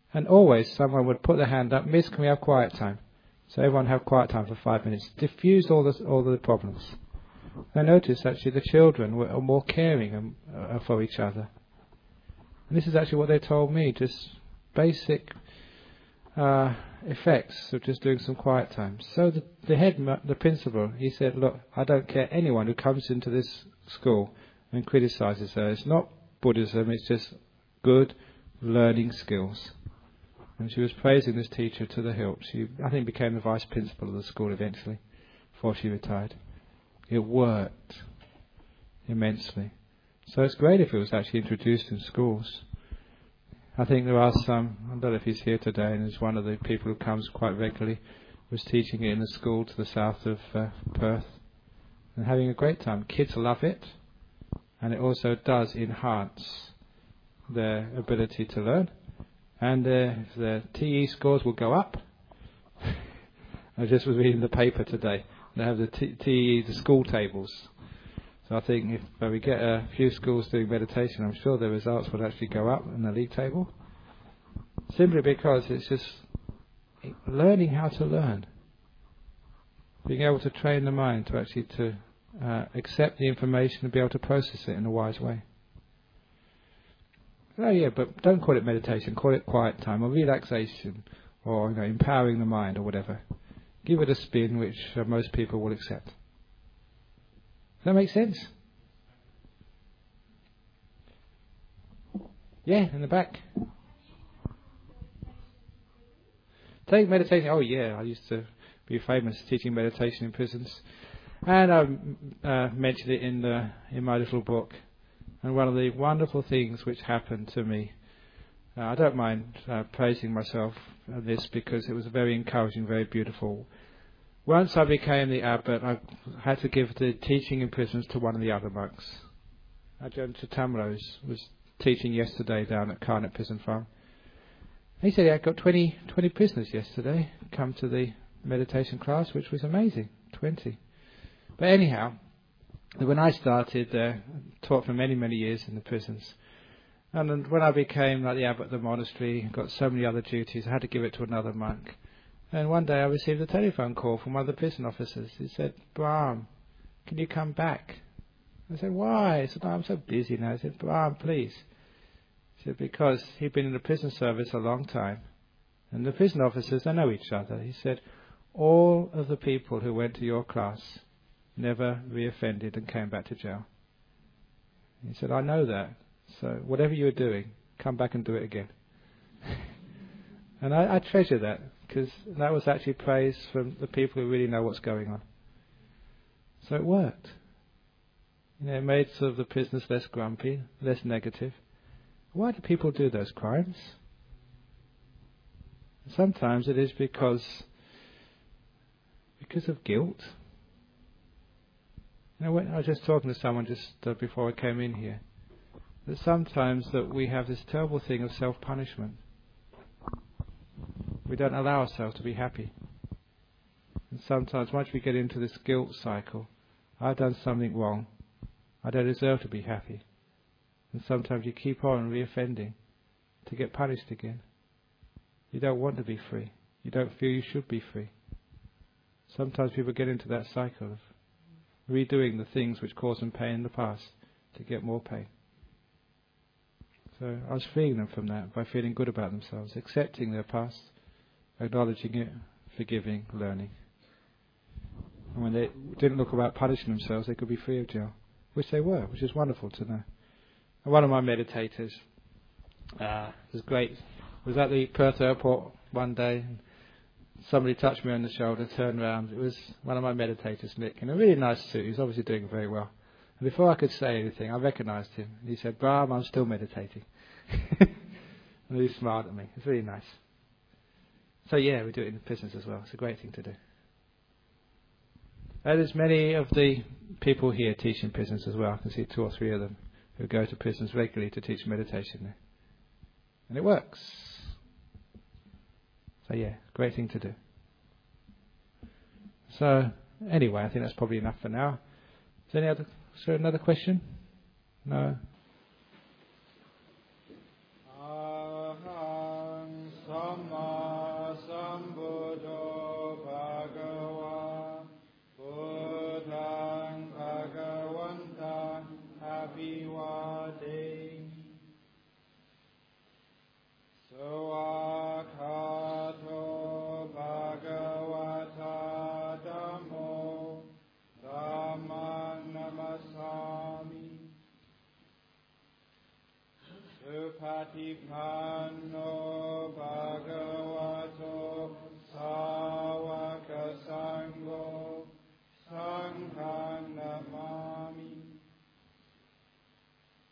And always someone would put their hand up, Miss, can we have quiet time? So everyone have quiet time for five minutes. Diffused all, this, all the problems. I noticed actually the children were more caring um, uh, for each other. And this is actually what they told me, just basic uh, effects of just doing some quiet time. So the, the head, the principal, he said, look, I don't care anyone who comes into this school and criticizes her. It's not Buddhism, it's just good learning skills. And she was praising this teacher to the hilt. She, I think, became the vice principal of the school eventually, before she retired. It worked immensely. So it's great if it was actually introduced in schools. I think there are some, I don't know if he's here today, and he's one of the people who comes quite regularly, was teaching it in a school to the south of uh, Perth, and having a great time. Kids love it, and it also does enhance their ability to learn. And uh, the T E scores will go up. I just was reading the paper today. They have the T E, the school tables. So I think if uh, we get a few schools doing meditation, I'm sure the results would actually go up in the league table. Simply because it's just learning how to learn. Being able to train the mind to actually to uh, accept the information and be able to process it in a wise way. Oh yeah, but don't call it meditation, call it quiet time or relaxation or you know, empowering the mind or whatever. Give it a spin which uh, most people will accept. Does that make sense? Yeah, in the back. Take meditation. Oh yeah, I used to be famous teaching meditation in prisons. And I uh, mentioned it in, the, in my little book. And one of the wonderful things which happened to me, uh, I don't mind uh, praising myself on this because it was very encouraging, very beautiful. Once I became the abbot, I had to give the teaching in prisons to one of the other monks. Ajahn Chatamrose was teaching yesterday down at Karnak Prison Farm. He said he had got twenty, twenty prisoners yesterday come to the meditation class, which was amazing, twenty. But anyhow, when I started, uh, taught for many, many years in the prisons. And then when I became like the abbot of the monastery, got so many other duties, I had to give it to another monk. And one day I received a telephone call from one of the prison officers. He said, Brahm, can you come back? I said, why? He said, oh, I'm so busy now. I said, Brahm, please. He said, because he'd been in the prison service a long time. And the prison officers, they know each other. He said, all of the people who went to your class never reoffended and came back to jail. He said, I know that. So whatever you're doing, come back and do it again. And I, I treasure that, because that was actually praise from the people who really know what's going on. So it worked. You know, it made sort of the prisoners less grumpy, less negative. Why do people do those crimes? Sometimes it is because because of guilt. You know, when I was just talking to someone just uh, before I came in here, that sometimes that we have this terrible thing of self-punishment. We don't allow ourselves to be happy. And sometimes once we get into this guilt cycle, I've done something wrong, I don't deserve to be happy. And sometimes you keep on reoffending to get punished again. You don't want to be free. You don't feel you should be free. Sometimes people get into that cycle of redoing the things which caused them pain in the past to get more pain. So I was freeing them from that by feeling good about themselves, accepting their past, acknowledging it, forgiving, learning. And when they didn't look about punishing themselves, they could be free of jail, which they were, which is wonderful to know. And one of my meditators uh, was great. Was at the Perth airport one day, and somebody touched me on the shoulder, turned around. It was one of my meditators, Nick, in a really nice suit. He was obviously doing very well. And before I could say anything, I recognised him. And he said, Brahm, I'm still meditating. And he smiled at me. It's really nice. So yeah, we do it in the prisons as well. It's a great thing to do. And there's many of the people here teach in prisons as well. I can see two or three of them who go to prisons regularly to teach meditation there. And it works. So yeah, great thing to do. So anyway, I think that's probably enough for now. Is there any other, is there another question? No? Aham Sawakato Bhagavata Dhammo Dhammam Namasami Supatipanno